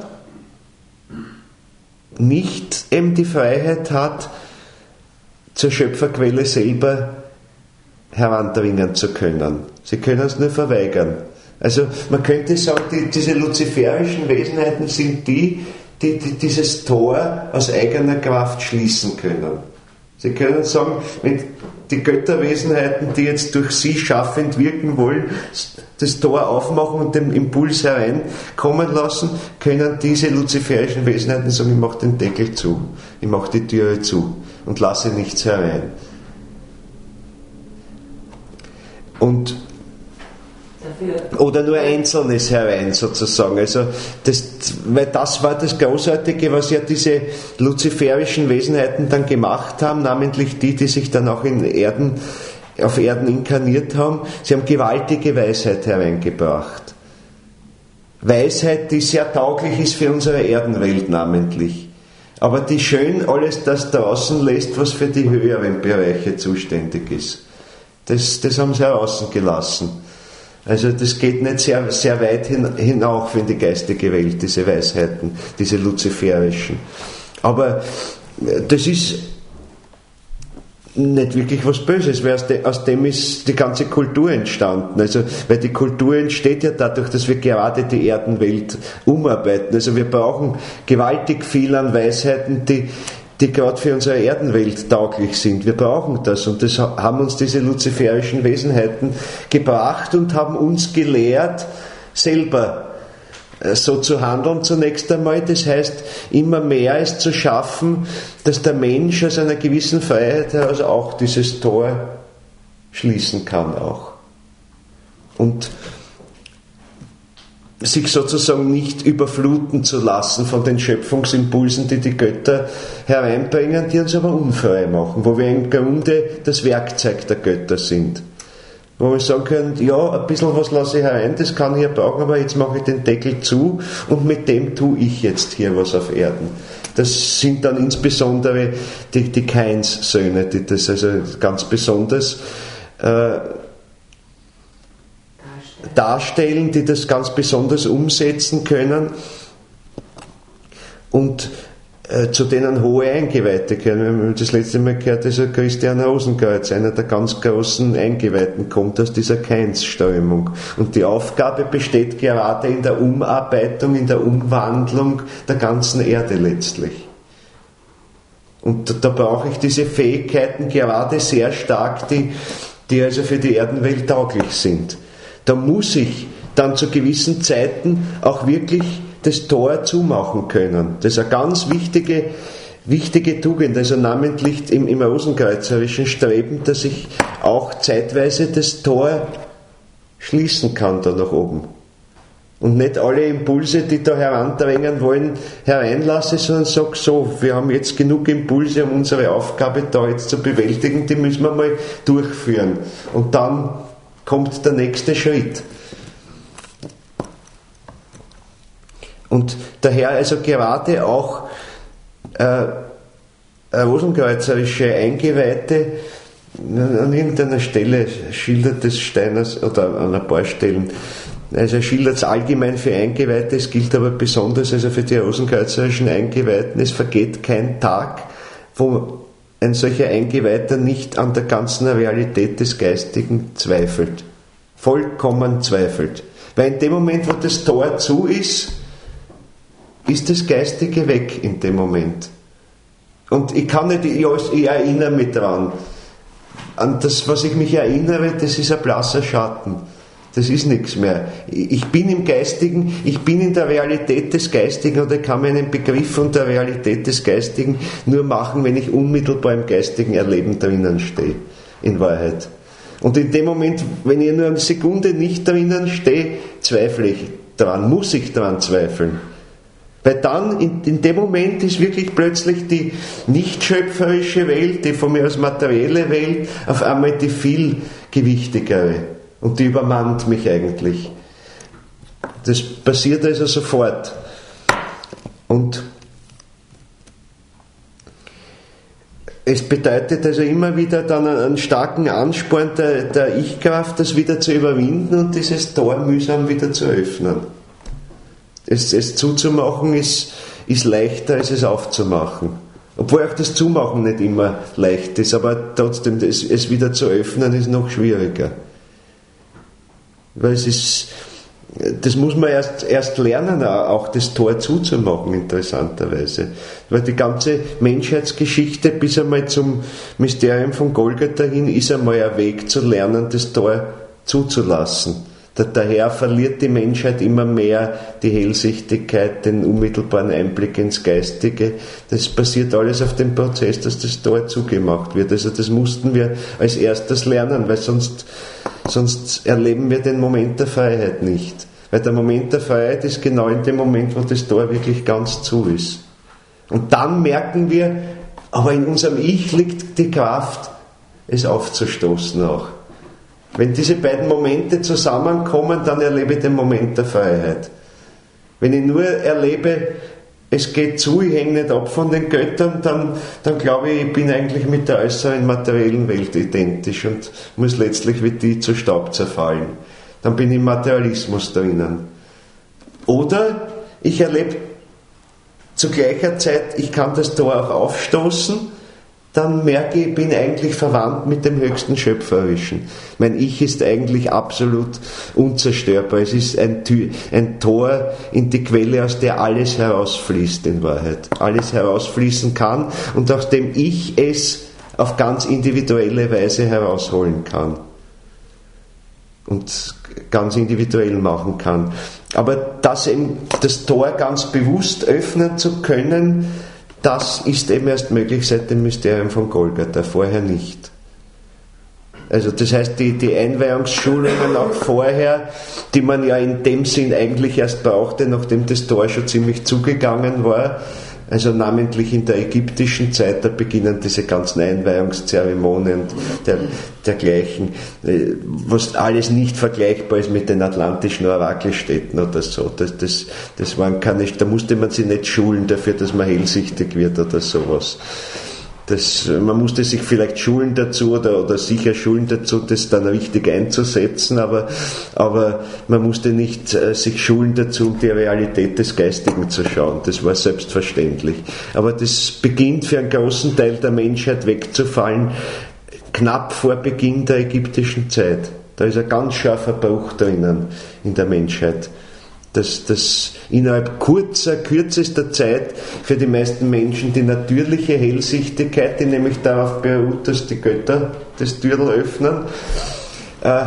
nicht eben die Freiheit hat, zur Schöpferquelle selber herandringen zu können. Sie können es nur verweigern. Also man könnte sagen, die, diese luziferischen Wesenheiten sind die, die, die dieses Tor aus eigener Kraft schließen können. Sie können sagen, wenn die Götterwesenheiten, die jetzt durch sie schaffend wirken wollen, das Tor aufmachen und den Impuls hereinkommen lassen, können diese luziferischen Wesenheiten sagen, ich mache den Deckel zu, ich mache die Türe zu und lasse nichts herein. Und oder nur Einzelnes herein sozusagen. Also das, weil das war das Großartige, was ja diese luziferischen Wesenheiten dann gemacht haben, namentlich die, die sich dann auch in Erden, auf Erden inkarniert haben. Sie haben gewaltige Weisheit hereingebracht. Weisheit, die sehr tauglich ist für unsere Erdenwelt namentlich. Aber die schön alles das draußen lässt, was für die höheren Bereiche zuständig ist. Das, das haben sie draußen gelassen. Also das geht nicht sehr, sehr weit hin, hinauf in die geistige Welt, diese Weisheiten, diese luziferischen. Aber das ist nicht wirklich was Böses, weil aus, de, aus dem ist die ganze Kultur entstanden. Also, weil die Kultur entsteht ja dadurch, dass wir gerade die Erdenwelt umarbeiten. Also wir brauchen gewaltig viel an Weisheiten, die, die gerade für unsere Erdenwelt tauglich sind. Wir brauchen das, und das haben uns diese luziferischen Wesenheiten gebracht und haben uns gelehrt, selber so zu handeln zunächst einmal. Das heißt, immer mehr es zu schaffen, dass der Mensch aus einer gewissen Freiheit heraus auch dieses Tor schließen kann auch. Und sich sozusagen nicht überfluten zu lassen von den Schöpfungsimpulsen, die die Götter hereinbringen, die uns aber unfrei machen, wo wir im Grunde das Werkzeug der Götter sind. Wo wir sagen können, ja, ein bisschen was lasse ich herein, das kann ich ja brauchen, aber jetzt mache ich den Deckel zu und mit dem tue ich jetzt hier was auf Erden. Das sind dann insbesondere die, die Kains-Söhne, die das also ganz besonders äh, darstellen, die das ganz besonders umsetzen können und äh, zu denen hohe Eingeweihte gehören. Wir haben das letzte Mal gehört, also Christian Rosenkreuz, einer der ganz großen Eingeweihten, kommt aus dieser Kains-Strömung. Und die Aufgabe besteht gerade in der Umarbeitung, in der Umwandlung der ganzen Erde letztlich. Und da, da brauche ich diese Fähigkeiten gerade sehr stark, die, die also für die Erdenwelt tauglich sind. Da muss ich dann zu gewissen Zeiten auch wirklich das Tor zumachen können. Das ist eine ganz wichtige, wichtige Tugend, also namentlich im, im rosenkreuzerischen Streben, dass ich auch zeitweise das Tor schließen kann da nach oben. Und nicht alle Impulse, die da herandrängen wollen, hereinlasse, sondern sage so, wir haben jetzt genug Impulse, um unsere Aufgabe da jetzt zu bewältigen, die müssen wir mal durchführen. Und dann kommt der nächste Schritt. Und daher also gerade auch äh, rosenkreutzerische Eingeweihte, an irgendeiner Stelle schildert es Steiners, oder an ein paar Stellen, also er schildert es allgemein für Eingeweihte, es gilt aber besonders also für die rosenkreuzerischen Eingeweihten, es vergeht kein Tag, wo ein solcher Eingeweihter nicht an der ganzen Realität des Geistigen zweifelt. Vollkommen zweifelt. Weil in dem Moment, wo das Tor zu ist, ist das Geistige weg in dem Moment. Und ich kann nicht, ich, ich erinnere mich dran. An das, was ich mich erinnere, das ist ein blasser Schatten. Das ist nichts mehr. Ich bin im Geistigen, ich bin in der Realität des Geistigen, oder ich kann mir einen Begriff von der Realität des Geistigen nur machen, wenn ich unmittelbar im geistigen Erleben drinnen stehe, in Wahrheit. Und in dem Moment, wenn ich nur eine Sekunde nicht drinnen stehe, zweifle ich dran, muss ich dran zweifeln. Weil dann, in, in dem Moment ist wirklich plötzlich die nicht schöpferische Welt, die von mir aus materielle Welt, auf einmal die viel gewichtigere. Und die übermannt mich eigentlich. Das passiert also sofort. Und es bedeutet also immer wieder dann einen starken Ansporn der, der Ich-Kraft, das wieder zu überwinden und dieses Tor mühsam wieder zu öffnen. Es, es zuzumachen ist, ist leichter, als es aufzumachen. Obwohl auch das Zumachen nicht immer leicht ist, aber trotzdem, es, es wieder zu öffnen, ist noch schwieriger. Weil es ist, das muss man erst, erst lernen, auch das Tor zuzumachen, interessanterweise. Weil die ganze Menschheitsgeschichte bis einmal zum Mysterium von Golgatha hin ist einmal ein Weg zu lernen, das Tor zuzulassen. Daher verliert die Menschheit immer mehr die Hellsichtigkeit, den unmittelbaren Einblick ins Geistige. Das passiert alles auf dem Prozess, dass das Tor zugemacht wird. Also das mussten wir als erstes lernen, weil sonst, sonst erleben wir den Moment der Freiheit nicht. Weil der Moment der Freiheit ist genau in dem Moment, wo das Tor wirklich ganz zu ist. Und dann merken wir, aber in unserem Ich liegt die Kraft, es aufzustoßen auch. Wenn diese beiden Momente zusammenkommen, dann erlebe ich den Moment der Freiheit. Wenn ich nur erlebe, es geht zu, ich hänge nicht ab von den Göttern, dann, dann glaube ich, ich bin eigentlich mit der äußeren materiellen Welt identisch und muss letztlich wie die zu Staub zerfallen. Dann bin ich im Materialismus drinnen. Oder ich erlebe zu gleicher Zeit, ich kann das Tor auch aufstoßen, dann merke ich, ich bin eigentlich verwandt mit dem höchsten Schöpferischen. Mein Ich ist eigentlich absolut unzerstörbar. Es ist ein, Tür, ein Tor in die Quelle, aus der alles herausfließt in Wahrheit. Alles herausfließen kann und aus dem ich es auf ganz individuelle Weise herausholen kann. Und ganz individuell machen kann. Aber das, eben, das Tor ganz bewusst öffnen zu können, das ist eben erst möglich seit dem Mysterium von Golgatha, vorher nicht. Also das heißt, die, die Einweihungsschulungen auch vorher, die man ja in dem Sinn eigentlich erst brauchte, nachdem das Tor schon ziemlich zugegangen war, also namentlich in der ägyptischen Zeit, da beginnen diese ganzen Einweihungszeremonien der, dergleichen, was alles nicht vergleichbar ist mit den atlantischen Orakelstädten oder so. Das, das, das waren keine, da musste man sich nicht schulen dafür, dass man hellsichtig wird oder sowas. Das, man musste sich vielleicht schulen dazu oder, oder sicher schulen dazu, das dann richtig einzusetzen, aber, aber man musste nicht äh, sich schulen dazu, um die Realität des Geistigen zu schauen. Das war selbstverständlich. Aber das beginnt für einen großen Teil der Menschheit wegzufallen, knapp vor Beginn der ägyptischen Zeit. Da ist ein ganz scharfer Bruch drinnen in der Menschheit. Dass, dass innerhalb kurzer, kürzester Zeit für die meisten Menschen die natürliche Hellsichtigkeit, die nämlich darauf beruht, dass die Götter das Türl öffnen, äh,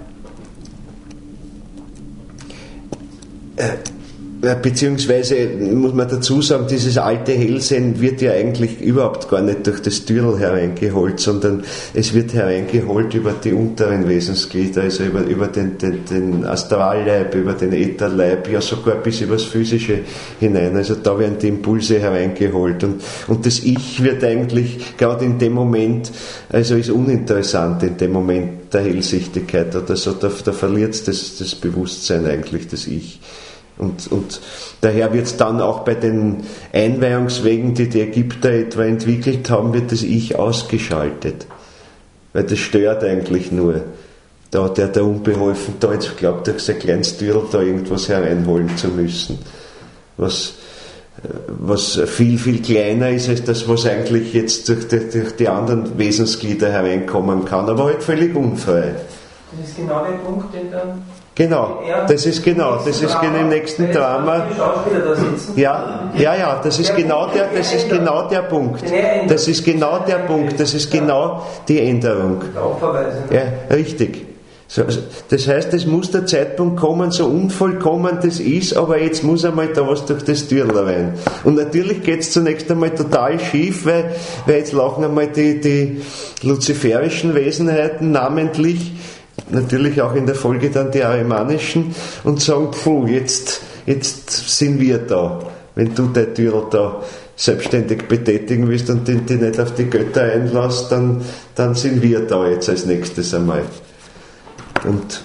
äh, beziehungsweise muss man dazu sagen, dieses alte Hellsehen wird ja eigentlich überhaupt gar nicht durch das Türl hereingeholt, sondern es wird hereingeholt über die unteren Wesensglieder, also über, über den, den, den Astralleib, über den Ätherleib, ja sogar bis über das Physische hinein. Also da werden die Impulse hereingeholt und, und das Ich wird eigentlich gerade in dem Moment, also ist uninteressant in dem Moment der Hellsichtigkeit oder so, da, da verliert es das, das Bewusstsein eigentlich, das Ich. Und, und daher wird es dann auch bei den Einweihungswegen, die die Ägypter etwa entwickelt haben, wird das Ich ausgeschaltet. Weil das stört eigentlich nur. Da der, der unbeholfen da jetzt glaubt, durch sein kleines Türl da irgendwas hereinholen zu müssen. Was, was viel, viel kleiner ist als das, was eigentlich jetzt durch die, durch die anderen Wesensglieder hereinkommen kann, aber halt völlig unfrei. Das ist genau der Punkt, den dann Genau, das ist genau, das ist genau im nächsten Drama. Ja, ja, ja, das ist genau der, das ist genau der Punkt. Das ist genau der Punkt, das ist genau die Änderung. Ja, richtig. So, das heißt, es muss der Zeitpunkt kommen, so unvollkommen das ist, aber jetzt muss einmal da was durch das Türl rein. Und natürlich geht es zunächst einmal total schief, weil, weil jetzt lachen einmal die, die luziferischen Wesenheiten namentlich, natürlich auch in der Folge dann die arimanischen, und sagen, puh, jetzt, jetzt sind wir da, wenn du dein Türl da selbstständig betätigen willst und dich nicht auf die Götter einlässt, dann, dann sind wir da jetzt als nächstes einmal. Und,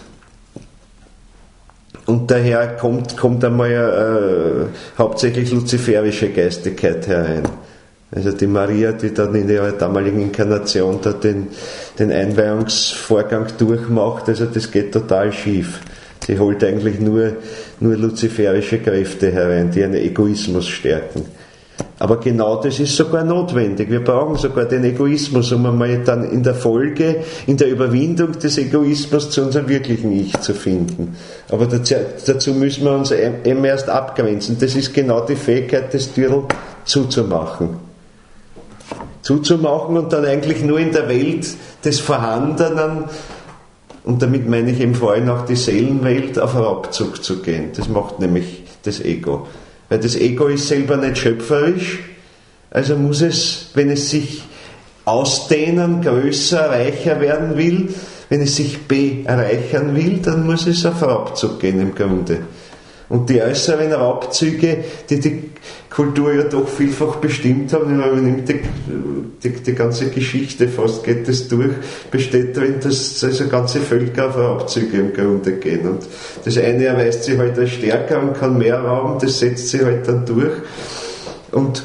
und daher kommt, kommt einmal äh, hauptsächlich luziferische Geistigkeit herein. Also die Maria, die dann in ihrer damaligen Inkarnation da den, den Einweihungsvorgang durchmacht, also das geht total schief. Sie holt eigentlich nur, nur luziferische Kräfte herein, die einen Egoismus stärken. Aber genau das ist sogar notwendig. Wir brauchen sogar den Egoismus, um einmal dann in der Folge, in der Überwindung des Egoismus zu unserem wirklichen Ich zu finden. Aber dazu müssen wir uns eben erst abgrenzen. Das ist genau die Fähigkeit, das Türl zuzumachen. zuzumachen und dann eigentlich nur in der Welt des Vorhandenen, und damit meine ich eben vor allem auch die Seelenwelt, auf Raubzug zu gehen. Das macht nämlich das Ego. Weil das Ego ist selber nicht schöpferisch, also muss es, wenn es sich ausdehnen, größer, reicher werden will, wenn es sich bereichern will, dann muss es auf Raubzug gehen im Grunde. Und die äußeren Raubzüge, die die Kultur ja doch vielfach bestimmt haben, man nimmt die, die, die ganze Geschichte, fast geht das durch, besteht darin, dass also ganze Völker auf Raubzüge im Grunde gehen. Und das eine erweist sich halt als stärker und kann mehr rauben, das setzt sich halt dann durch. Und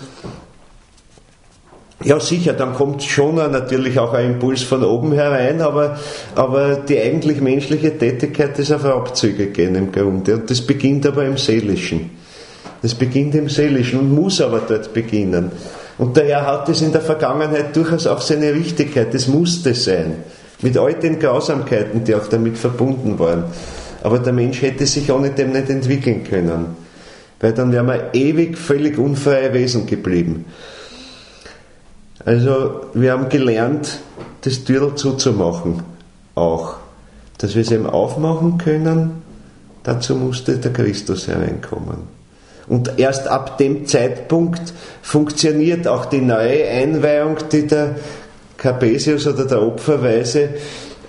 ja, sicher, dann kommt schon natürlich auch ein Impuls von oben herein, aber, aber die eigentlich menschliche Tätigkeit ist auf Raubzüge gehen im Grunde. Und das beginnt aber im Seelischen. Das beginnt im Seelischen und muss aber dort beginnen. Und daher hat es in der Vergangenheit durchaus auch seine Richtigkeit, das musste sein. Mit all den Grausamkeiten, die auch damit verbunden waren. Aber der Mensch hätte sich ohne dem nicht entwickeln können. Weil dann wären wir ewig völlig unfreie Wesen geblieben. Also wir haben gelernt, das Türl zuzumachen auch. Dass wir es eben aufmachen können, dazu musste der Christus hereinkommen. Und erst ab dem Zeitpunkt funktioniert auch die neue Einweihung, die der Capesius oder der Opferweise äh,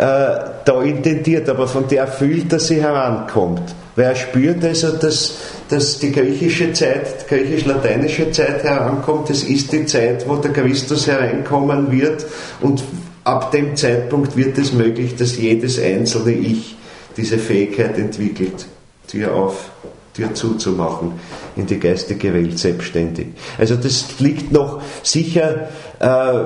da intendiert, aber von der er fühlt, dass sie herankommt. Weil er spürt also, dass, dass die griechische Zeit, griechisch-lateinische Zeit herankommt, das ist die Zeit, wo der Christus hereinkommen wird, und ab dem Zeitpunkt wird es möglich, dass jedes einzelne Ich diese Fähigkeit entwickelt, Tür auf, Tür zuzumachen in die geistige Welt selbstständig. Also das liegt noch sicher, äh,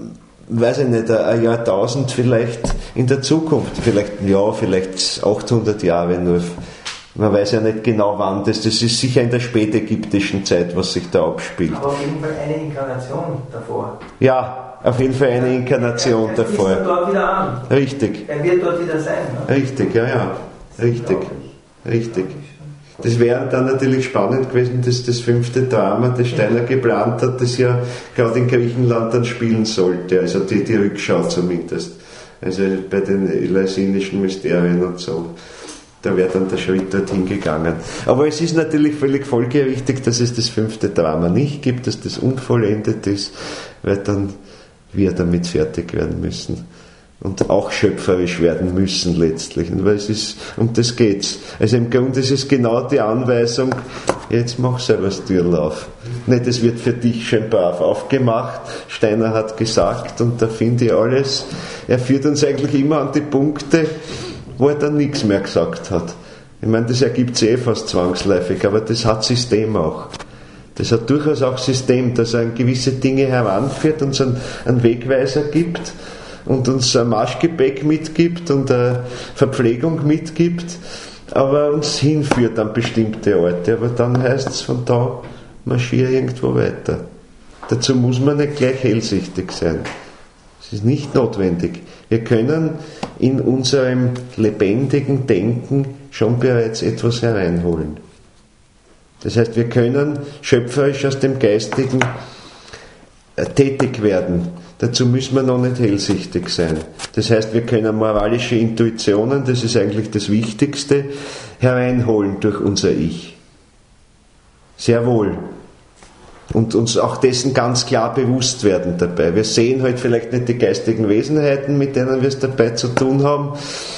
weiß ich nicht, ein Jahrtausend vielleicht in der Zukunft, vielleicht ja, vielleicht achthundert Jahre nur. Man weiß ja nicht genau wann das, das ist sicher in der spätägyptischen Zeit, was sich da abspielt. Aber auf jeden Fall eine Inkarnation davor. Ja, auf jeden Fall eine Inkarnation er, er davor. Er dort wieder an. Richtig. Er wird dort wieder sein. Ne? Richtig, ja, ja. Richtig. Richtig. Das wäre dann natürlich spannend gewesen, dass das fünfte Drama, das Steiner geplant hat, das ja gerade in Griechenland dann spielen sollte, also die, die Rückschau zumindest. Also bei den eleusinischen Mysterien und so. Da wäre dann der Schritt dorthin gegangen. Aber es ist natürlich völlig folgerichtig, dass es das fünfte Drama nicht gibt, dass das unvollendet ist, weil dann wir damit fertig werden müssen. Und auch schöpferisch werden müssen letztlich. Und weil es ist, um das geht's. Also im Grunde ist es genau die Anweisung, jetzt mach selber das Türl auf. Nicht, es wird für dich schön brav aufgemacht. Steiner hat gesagt, und da finde ich alles. Er führt uns eigentlich immer an die Punkte, wo er dann nichts mehr gesagt hat. Ich meine, das ergibt sich eh fast zwangsläufig, aber das hat System auch. Das hat durchaus auch System, dass er an gewisse Dinge heranführt, uns einen, einen Wegweiser gibt und uns ein Marschgepäck mitgibt und eine Verpflegung mitgibt, aber uns hinführt an bestimmte Orte. Aber dann heißt es, von da marschiere irgendwo weiter. Dazu muss man nicht gleich hellsichtig sein. Es ist nicht notwendig. Wir können in unserem lebendigen Denken schon bereits etwas hereinholen. Das heißt, wir können schöpferisch aus dem Geistigen tätig werden. Dazu müssen wir noch nicht hellsichtig sein. Das heißt, wir können moralische Intuitionen, das ist eigentlich das Wichtigste, hereinholen durch unser Ich. Sehr wohl. Und uns auch dessen ganz klar bewusst werden dabei. Wir sehen halt vielleicht nicht die geistigen Wesenheiten, mit denen wir es dabei zu tun haben,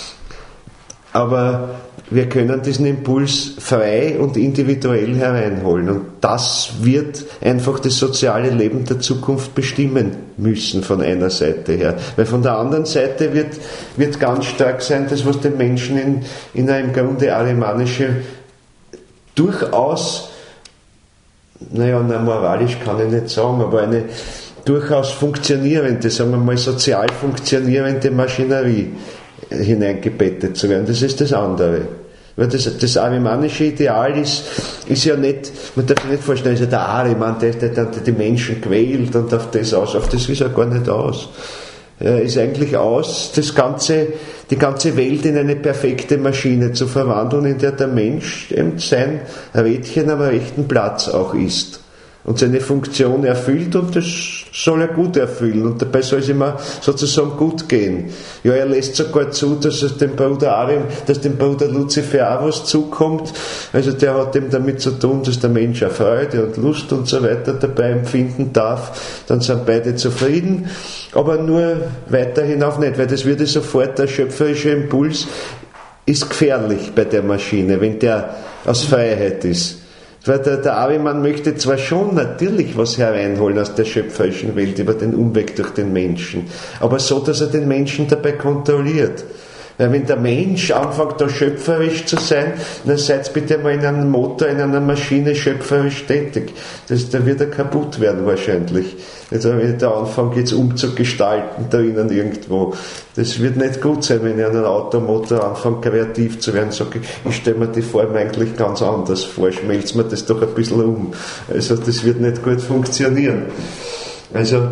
aber wir können diesen Impuls frei und individuell hereinholen. Und das wird einfach das soziale Leben der Zukunft bestimmen müssen von einer Seite her. Weil von der anderen Seite wird, wird ganz stark sein, das, was den Menschen in, in einer im Grunde arimanische, durchaus, naja, na, moralisch kann ich nicht sagen, aber eine durchaus funktionierende, sagen wir mal sozial funktionierende Maschinerie hineingebettet zu werden. Das ist das andere. Weil das, das arimanische Ideal ist, ist ja nicht, man darf sich nicht vorstellen, ist ja der Ariman, der, der, der die Menschen quält und auf das aus, auf das ist er gar nicht aus. Er ist eigentlich aus, das ganze, die ganze Welt in eine perfekte Maschine zu verwandeln, in der der Mensch eben sein Rädchen am rechten Platz auch ist und seine Funktion erfüllt, und das soll er gut erfüllen und dabei soll es immer sozusagen gut gehen. Ja, er lässt sogar zu, dass es dem Bruder Arim, dass dem Bruder Luzifer auch was zukommt, also der hat eben damit zu tun, dass der Mensch auch Freude und Lust und so weiter dabei empfinden darf, dann sind beide zufrieden, aber nur weiter hinauf nicht, weil das würde sofort, der schöpferische Impuls ist gefährlich bei der Maschine, wenn der aus Freiheit ist. Weil der, der Ariman möchte zwar schon natürlich was hereinholen aus der schöpferischen Welt über den Umweg durch den Menschen, aber so, dass er den Menschen dabei kontrolliert. Weil wenn der Mensch anfängt, da schöpferisch zu sein, dann seid bitte mal in einem Motor, in einer Maschine schöpferisch tätig. Das, da wird er kaputt werden wahrscheinlich. Also wenn der anfängt, jetzt umzugestalten da innen irgendwo. Das wird nicht gut sein, wenn ich an einem Automotor anfange, kreativ zu werden. Sage ich, ich stelle mir die Form eigentlich ganz anders vor, schmelzt mir das doch ein bisschen um. Also das wird nicht gut funktionieren. Also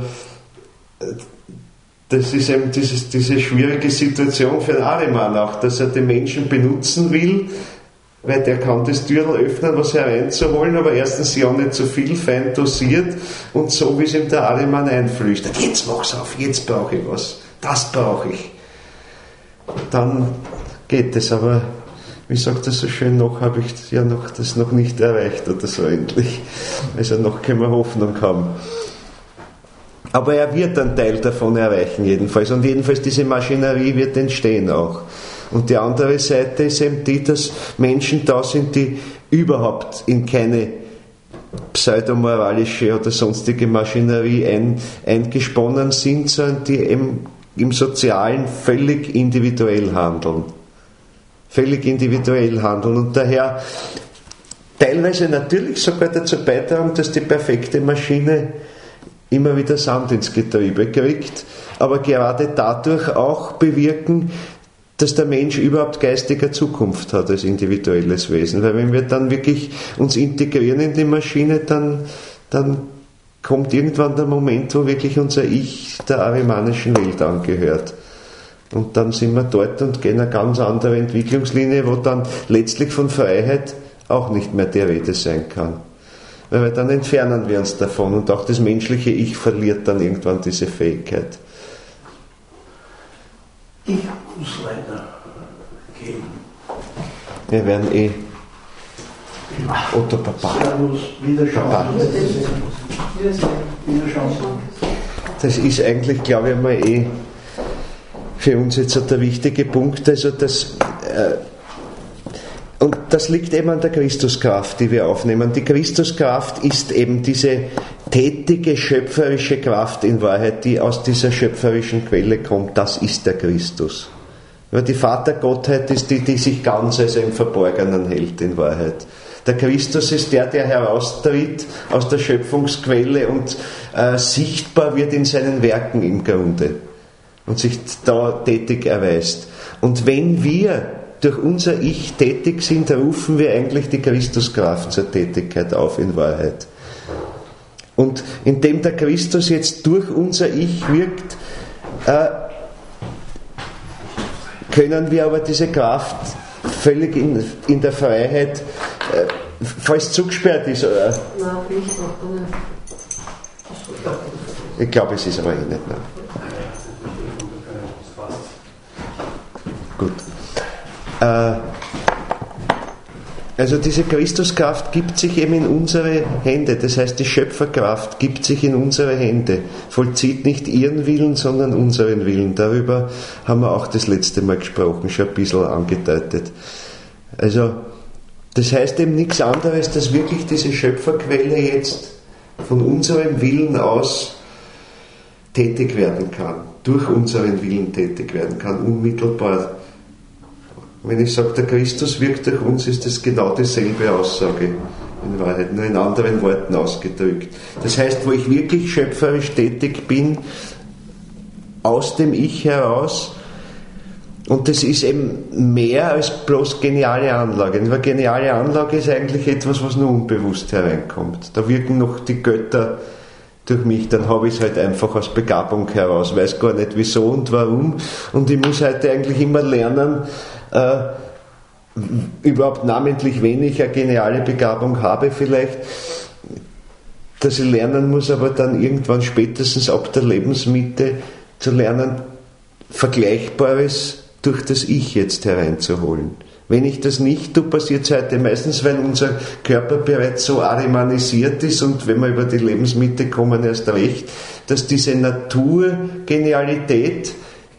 das ist eben dieses, diese schwierige Situation für den Ahriman auch, dass er den Menschen benutzen will, weil der kann das Türl öffnen, was hereinzuholen, aber erstens ja nicht so viel, fein dosiert und so, wie es ihm der Ahriman einflüstert. Jetzt mach's auf, jetzt brauche ich was, das brauche ich. Dann geht es, aber wie sagt er so schön, noch habe ich ja noch das noch nicht erreicht oder so endlich. Also noch können wir Hoffnung haben. Aber er wird einen Teil davon erreichen jedenfalls. Und jedenfalls diese Maschinerie wird entstehen auch. Und die andere Seite ist eben die, dass Menschen da sind, die überhaupt in keine pseudomoralische oder sonstige Maschinerie ein, eingesponnen sind, sondern die eben im Sozialen völlig individuell handeln. Völlig individuell handeln. Und daher teilweise natürlich sogar dazu beitragen, dass die perfekte Maschine immer wieder Sand ins Getriebe kriegt, aber gerade dadurch auch bewirken, dass der Mensch überhaupt geistige Zukunft hat als individuelles Wesen. Weil wenn wir dann wirklich uns integrieren in die Maschine, dann, dann kommt irgendwann der Moment, wo wirklich unser Ich der arimanischen Welt angehört. Und dann sind wir dort und gehen eine ganz andere Entwicklungslinie, wo dann letztlich von Freiheit auch nicht mehr die Rede sein kann. Weil dann entfernen wir uns davon und auch das menschliche Ich verliert dann irgendwann diese Fähigkeit. Ich muss leider gehen. Wir werden eh Otto Papa. Servus, Wiederschauen. Papa. Wiederschauen. Das ist eigentlich, glaube ich, mal eh für uns jetzt der wichtige Punkt. Also das, äh, und das liegt eben an der Christuskraft, die wir aufnehmen. Die Christuskraft ist eben diese tätige, schöpferische Kraft in Wahrheit, die aus dieser schöpferischen Quelle kommt. Das ist der Christus. Weil die Vatergottheit ist die, die sich ganz also im Verborgenen hält in Wahrheit. Der Christus ist der, der heraustritt aus der Schöpfungsquelle und äh, sichtbar wird in seinen Werken im Grunde und sich da tätig erweist. Und wenn wir durch unser Ich tätig sind, rufen wir eigentlich die Christuskraft zur Tätigkeit auf in Wahrheit. Und indem der Christus jetzt durch unser Ich wirkt, äh, können wir aber diese Kraft völlig in, in der Freiheit, äh, falls es zugesperrt ist. Oder? Nein, nicht noch. Ich glaube, es ist aber eh nicht. Nein. Gut. Also diese Christuskraft gibt sich eben in unsere Hände, das heißt die Schöpferkraft gibt sich in unsere Hände, vollzieht nicht ihren Willen, sondern unseren Willen. Darüber haben wir auch das letzte Mal gesprochen, schon ein bisschen angedeutet. Also das heißt eben nichts anderes, dass wirklich diese Schöpferquelle jetzt von unserem Willen aus tätig werden kann, durch unseren Willen tätig werden kann, unmittelbar. Wenn ich sage, der Christus wirkt durch uns, ist das genau dieselbe Aussage in Wahrheit, nur in anderen Worten ausgedrückt. Das heißt, wo ich wirklich schöpferisch tätig bin, aus dem Ich heraus, und das ist eben mehr als bloß geniale Anlage. Eine geniale Anlage ist eigentlich etwas, was nur unbewusst hereinkommt. Da wirken noch die Götter durch mich, dann habe ich es halt einfach aus Begabung heraus, weiß gar nicht wieso und warum, und ich muss heute eigentlich immer lernen, äh, überhaupt namentlich, wenn ich eine geniale Begabung habe vielleicht, dass ich lernen muss, aber dann irgendwann spätestens ab der Lebensmitte zu lernen, Vergleichbares durch das Ich jetzt hereinzuholen. Wenn ich das nicht tue, passiert es heute meistens, weil unser Körper bereits so arimanisiert ist und wenn wir über die Lebensmitte kommen, erst recht, dass diese Naturgenialität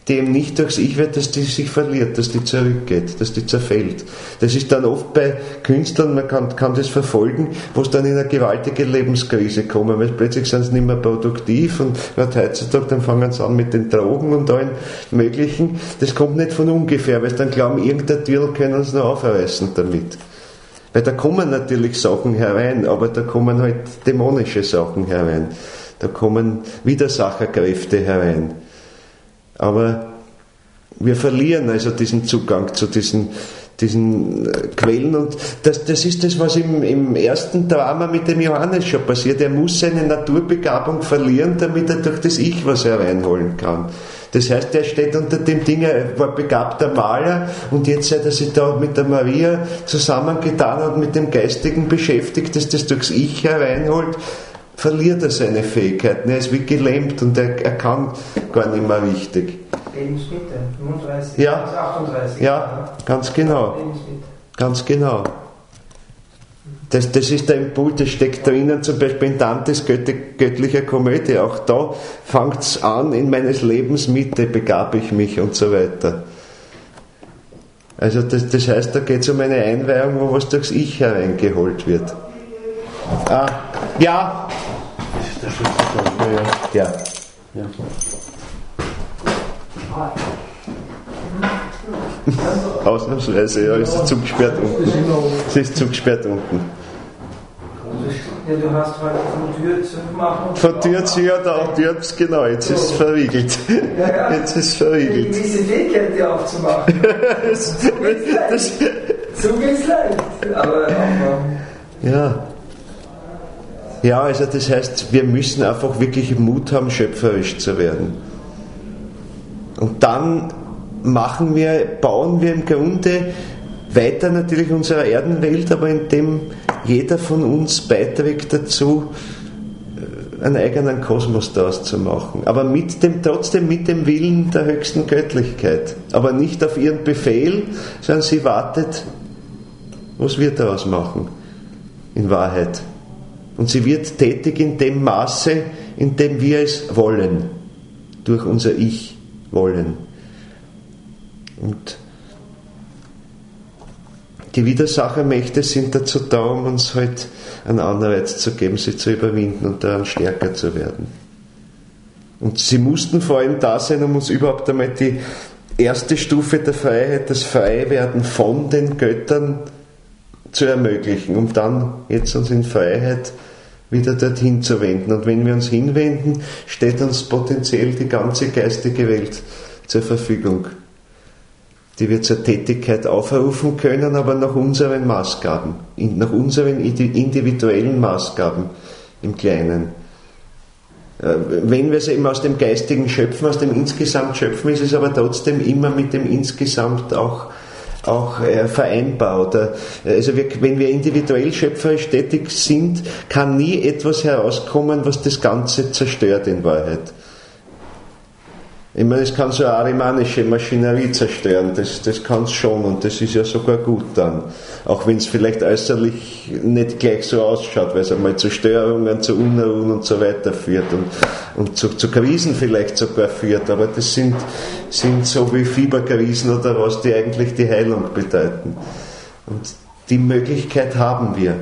die eben nicht durchs Ich wird, dass die sich verliert, dass die zurückgeht, dass die zerfällt. Das ist dann oft bei Künstlern, man kann, kann das verfolgen, wo es dann in eine gewaltige Lebenskrise kommen, weil plötzlich sind sie nicht mehr produktiv und gerade heutzutage, dann fangen sie an mit den Drogen und allen möglichen. Das kommt nicht von ungefähr, weil sie dann glauben, irgendein Türl können sie noch aufreißen damit. Weil da kommen natürlich Sachen herein, aber da kommen halt dämonische Sachen herein. Da kommen Widersacherkräfte herein. Aber wir verlieren also diesen Zugang zu diesen, diesen Quellen und das, das ist das, was im, im ersten Drama mit dem Johannes schon passiert. Er muss seine Naturbegabung verlieren, damit er durch das Ich was hereinholen kann. Das heißt, er steht unter dem Ding, er war begabter Maler und jetzt, seit er sich da mit der Maria zusammengetan hat, mit dem Geistigen beschäftigt, dass das durchs Ich hereinholt, verliert er seine Fähigkeiten. Er ist wie gelähmt und er, er kann gar nicht mehr richtig. Lebensmitte, fünfunddreißig, ja, achtunddreißig. Ja, ganz genau. Ganz genau. Das, das ist der Impuls, das steckt drinnen, zum Beispiel in Dantes göttlicher Komödie. Auch da fängt es an, in meines Lebens Mitte begab ich mich und so weiter. Also das, das heißt, da geht es um eine Einweihung, wo was durchs Ich hereingeholt wird. Ah, ja. Das ist der Ja. Ja. Ausnahmsweise, ja, ist zugesperrt unten. Es ist zugesperrt unten. Ja, du hast heute von Tür zu machen. Von Tür zu, ja, da Tür, genau, jetzt ist es verriegelt. Ja, ja. Jetzt ist es verriegelt. Eine gewisse Fähigkeit, die aufzumachen. das, Zug ist leicht. das, Zug ist leicht, aber aufmachen. Ja. Ja, also das heißt, wir müssen einfach wirklich Mut haben, schöpferisch zu werden. Und dann machen wir, bauen wir im Grunde weiter natürlich unsere Erdenwelt, aber indem jeder von uns beiträgt dazu, einen eigenen Kosmos daraus zu machen. Aber mit dem, trotzdem mit dem Willen der höchsten Göttlichkeit. Aber nicht auf ihren Befehl, sondern sie wartet, was wir daraus machen, in Wahrheit. Und sie wird tätig in dem Maße, in dem wir es wollen, durch unser Ich wollen. Und die Widersachermächte sind dazu da, um uns halt einen Anreiz zu geben, sie zu überwinden und daran stärker zu werden. Und sie mussten vor allem da sein, um uns überhaupt einmal die erste Stufe der Freiheit, das Freiwerden von den Göttern zu ermöglichen, um dann jetzt uns in Freiheit wieder dorthin zu wenden. Und wenn wir uns hinwenden, steht uns potenziell die ganze geistige Welt zur Verfügung, die wir zur Tätigkeit aufrufen können, aber nach unseren Maßgaben, nach unseren individuellen Maßgaben im Kleinen. Wenn wir es eben aus dem Geistigen schöpfen, aus dem Insgesamt schöpfen, ist es aber trotzdem immer mit dem Insgesamt auch auch äh, vereinbar. Oder, also wir, wenn wir individuell schöpferisch tätig sind, kann nie etwas herauskommen, was das Ganze zerstört in Wahrheit. Ich meine, es kann so eine arimanische Maschinerie zerstören, das, das kann es schon und das ist ja sogar gut dann. Auch wenn es vielleicht äußerlich nicht gleich so ausschaut, weil es einmal zu Störungen, zu Unruhen und so weiter führt und, und zu, zu Krisen vielleicht sogar führt, aber das sind, sind so wie Fieberkrisen oder was, die eigentlich die Heilung bedeuten. Und die Möglichkeit haben wir.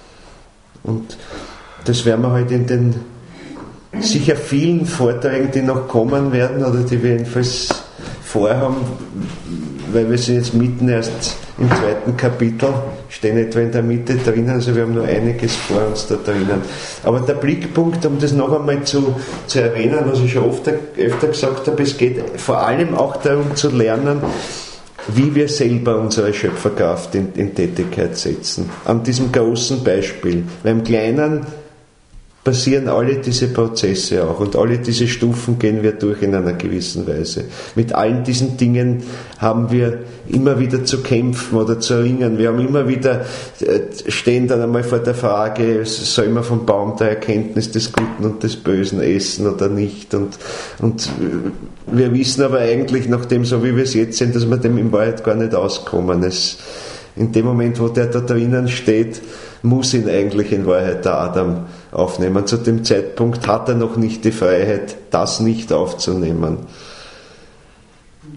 Und das werden wir halt in den sicher vielen Vorträgen, die noch kommen werden oder die wir jedenfalls vorhaben, weil wir sind jetzt mitten erst im zweiten Kapitel, stehen etwa in der Mitte drinnen, also wir haben nur einiges vor uns da drinnen. Aber der Blickpunkt, um das noch einmal zu, zu erwähnen, was ich schon oft, öfter gesagt habe, es geht vor allem auch darum zu lernen, wie wir selber unsere Schöpferkraft in, in Tätigkeit setzen. An diesem großen Beispiel. Weil im Kleinen passieren alle diese Prozesse auch und alle diese Stufen gehen wir durch in einer gewissen Weise. Mit allen diesen Dingen haben wir immer wieder zu kämpfen oder zu ringen. Wir haben immer wieder, stehen dann einmal vor der Frage, soll man vom Baum der Erkenntnis des Guten und des Bösen essen oder nicht? Und, und wir wissen aber eigentlich, nachdem so wie wir es jetzt sind, dass wir dem in Wahrheit gar nicht auskommen. Es, in dem Moment, wo der da drinnen steht, muss ihn eigentlich in Wahrheit der Adam aufnehmen. Zu dem Zeitpunkt hat er noch nicht die Freiheit, das nicht aufzunehmen.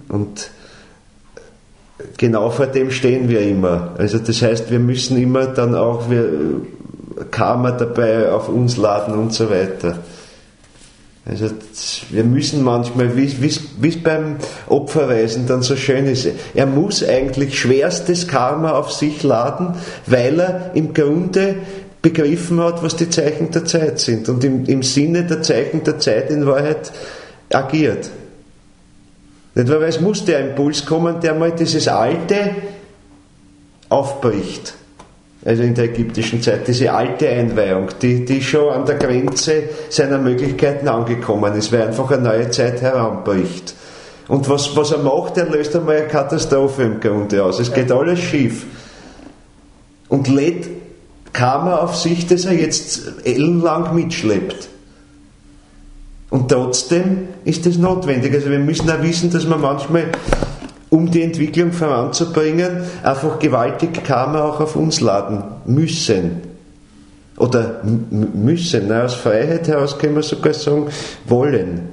Und genau vor dem stehen wir immer. Also das heißt, wir müssen immer dann auch wir, Karma dabei auf uns laden und so weiter. Also wir müssen manchmal, wie es beim Opferweisen dann so schön ist, er muss eigentlich schwerstes Karma auf sich laden, weil er im Grunde begriffen hat, was die Zeichen der Zeit sind und im, im Sinne der Zeichen der Zeit in Wahrheit agiert. Nicht, weil es muss der Impuls kommen, der mal dieses Alte aufbricht. Also in der ägyptischen Zeit, diese alte Einweihung, die, die schon an der Grenze seiner Möglichkeiten angekommen ist, weil einfach eine neue Zeit heranbricht. Und was, was er macht, er löst einmal eine Katastrophe im Grunde aus. Es geht alles schief. Und lädt Karma auf sich, das er jetzt ellenlang mitschleppt. Und trotzdem ist das notwendig. Also wir müssen auch wissen, dass man manchmal, um die Entwicklung voranzubringen, einfach gewaltig Karma auch auf uns laden müssen. Oder m- müssen. Na, aus Freiheit heraus können wir sogar sagen, wollen.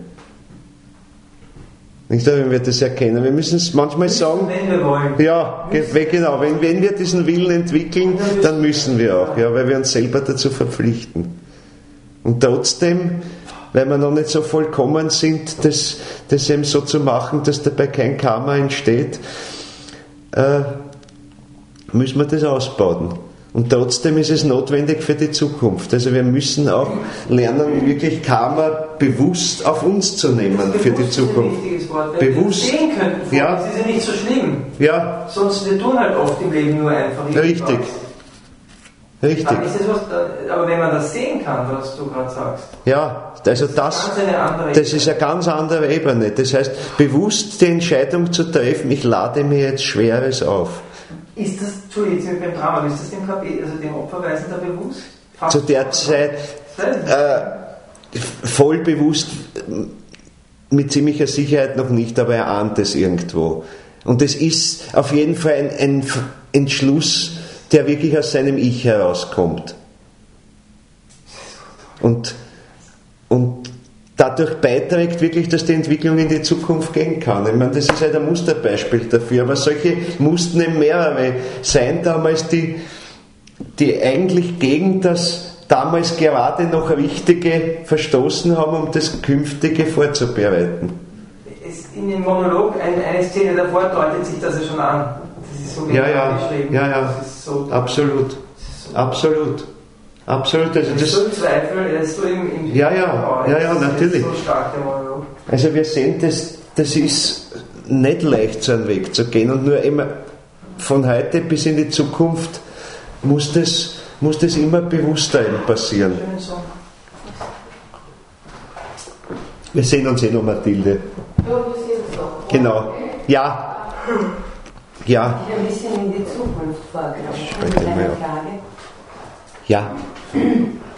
Nicht, wenn wir das erkennen. Wir müssen es manchmal sagen. Wenn wir wollen. Ja, ge- genau. Wenn, wenn wir diesen Willen entwickeln, dann müssen wir auch. Ja, weil wir uns selber dazu verpflichten. Und trotzdem, weil wir noch nicht so vollkommen sind, das, das eben so zu machen, dass dabei kein Karma entsteht, äh, müssen wir das ausbauen. Und trotzdem ist es notwendig für die Zukunft. Also wir müssen auch lernen, wirklich Karma bewusst auf uns zu nehmen für die Zukunft. Das ist ein wichtiges Wort. Bewusst. Wir sehen könnten, Ja. das ist ja nicht so schlimm. Ja, Sonst, wir tun halt oft im Leben nur einfach richtig. irgendwas. Richtig. Aber, ist das was, aber wenn man das sehen kann, was du gerade sagst, Ja, also das, ganz eine andere das ist eine ganz andere Ebene. Das heißt, bewusst die Entscheidung zu treffen, ich lade mir jetzt Schweres auf. ist das, Entschuldigung, jetzt sind wir beim Drama, ist das dem, K P, also dem Opferweisen da bewusst? Fast Zu der Zeit äh, voll bewusst, mit ziemlicher Sicherheit noch nicht, aber er ahnt es irgendwo. Und es ist auf jeden Fall ein, ein Entschluss, der wirklich aus seinem Ich herauskommt. Und, und dadurch beiträgt wirklich, dass die Entwicklung in die Zukunft gehen kann. Ich meine, das ist halt ein Musterbeispiel dafür, aber solche mussten eben mehrere sein damals, die, die eigentlich gegen das damals gerade noch Richtige verstoßen haben, um das Künftige vorzubereiten. Es, in dem Monolog, eine, eine Szene davor deutet sich das ja schon an. Das ist so Ja, ja, beschrieben. ja, ja, Das ist so, absolut, das ist so, absolut, absolut. Also das ist das, so im Zweifel, er ist so im, im Ja, ja, Oh, ja, ja, das ist natürlich. so stark, der Monolog. Also wir sehen, das, das ist nicht leicht, so einen Weg zu gehen, und nur immer von heute bis in die Zukunft muss das, muss das immer bewusster eben passieren. Schönen Song. Wir sehen uns eh noch, Mathilde. Ja, wir sehen uns noch. Genau. Ja. Ja. Ich habe ein bisschen in die Zukunft vorgenommen. Spreche Eine mal kleine auf. Frage. Ja.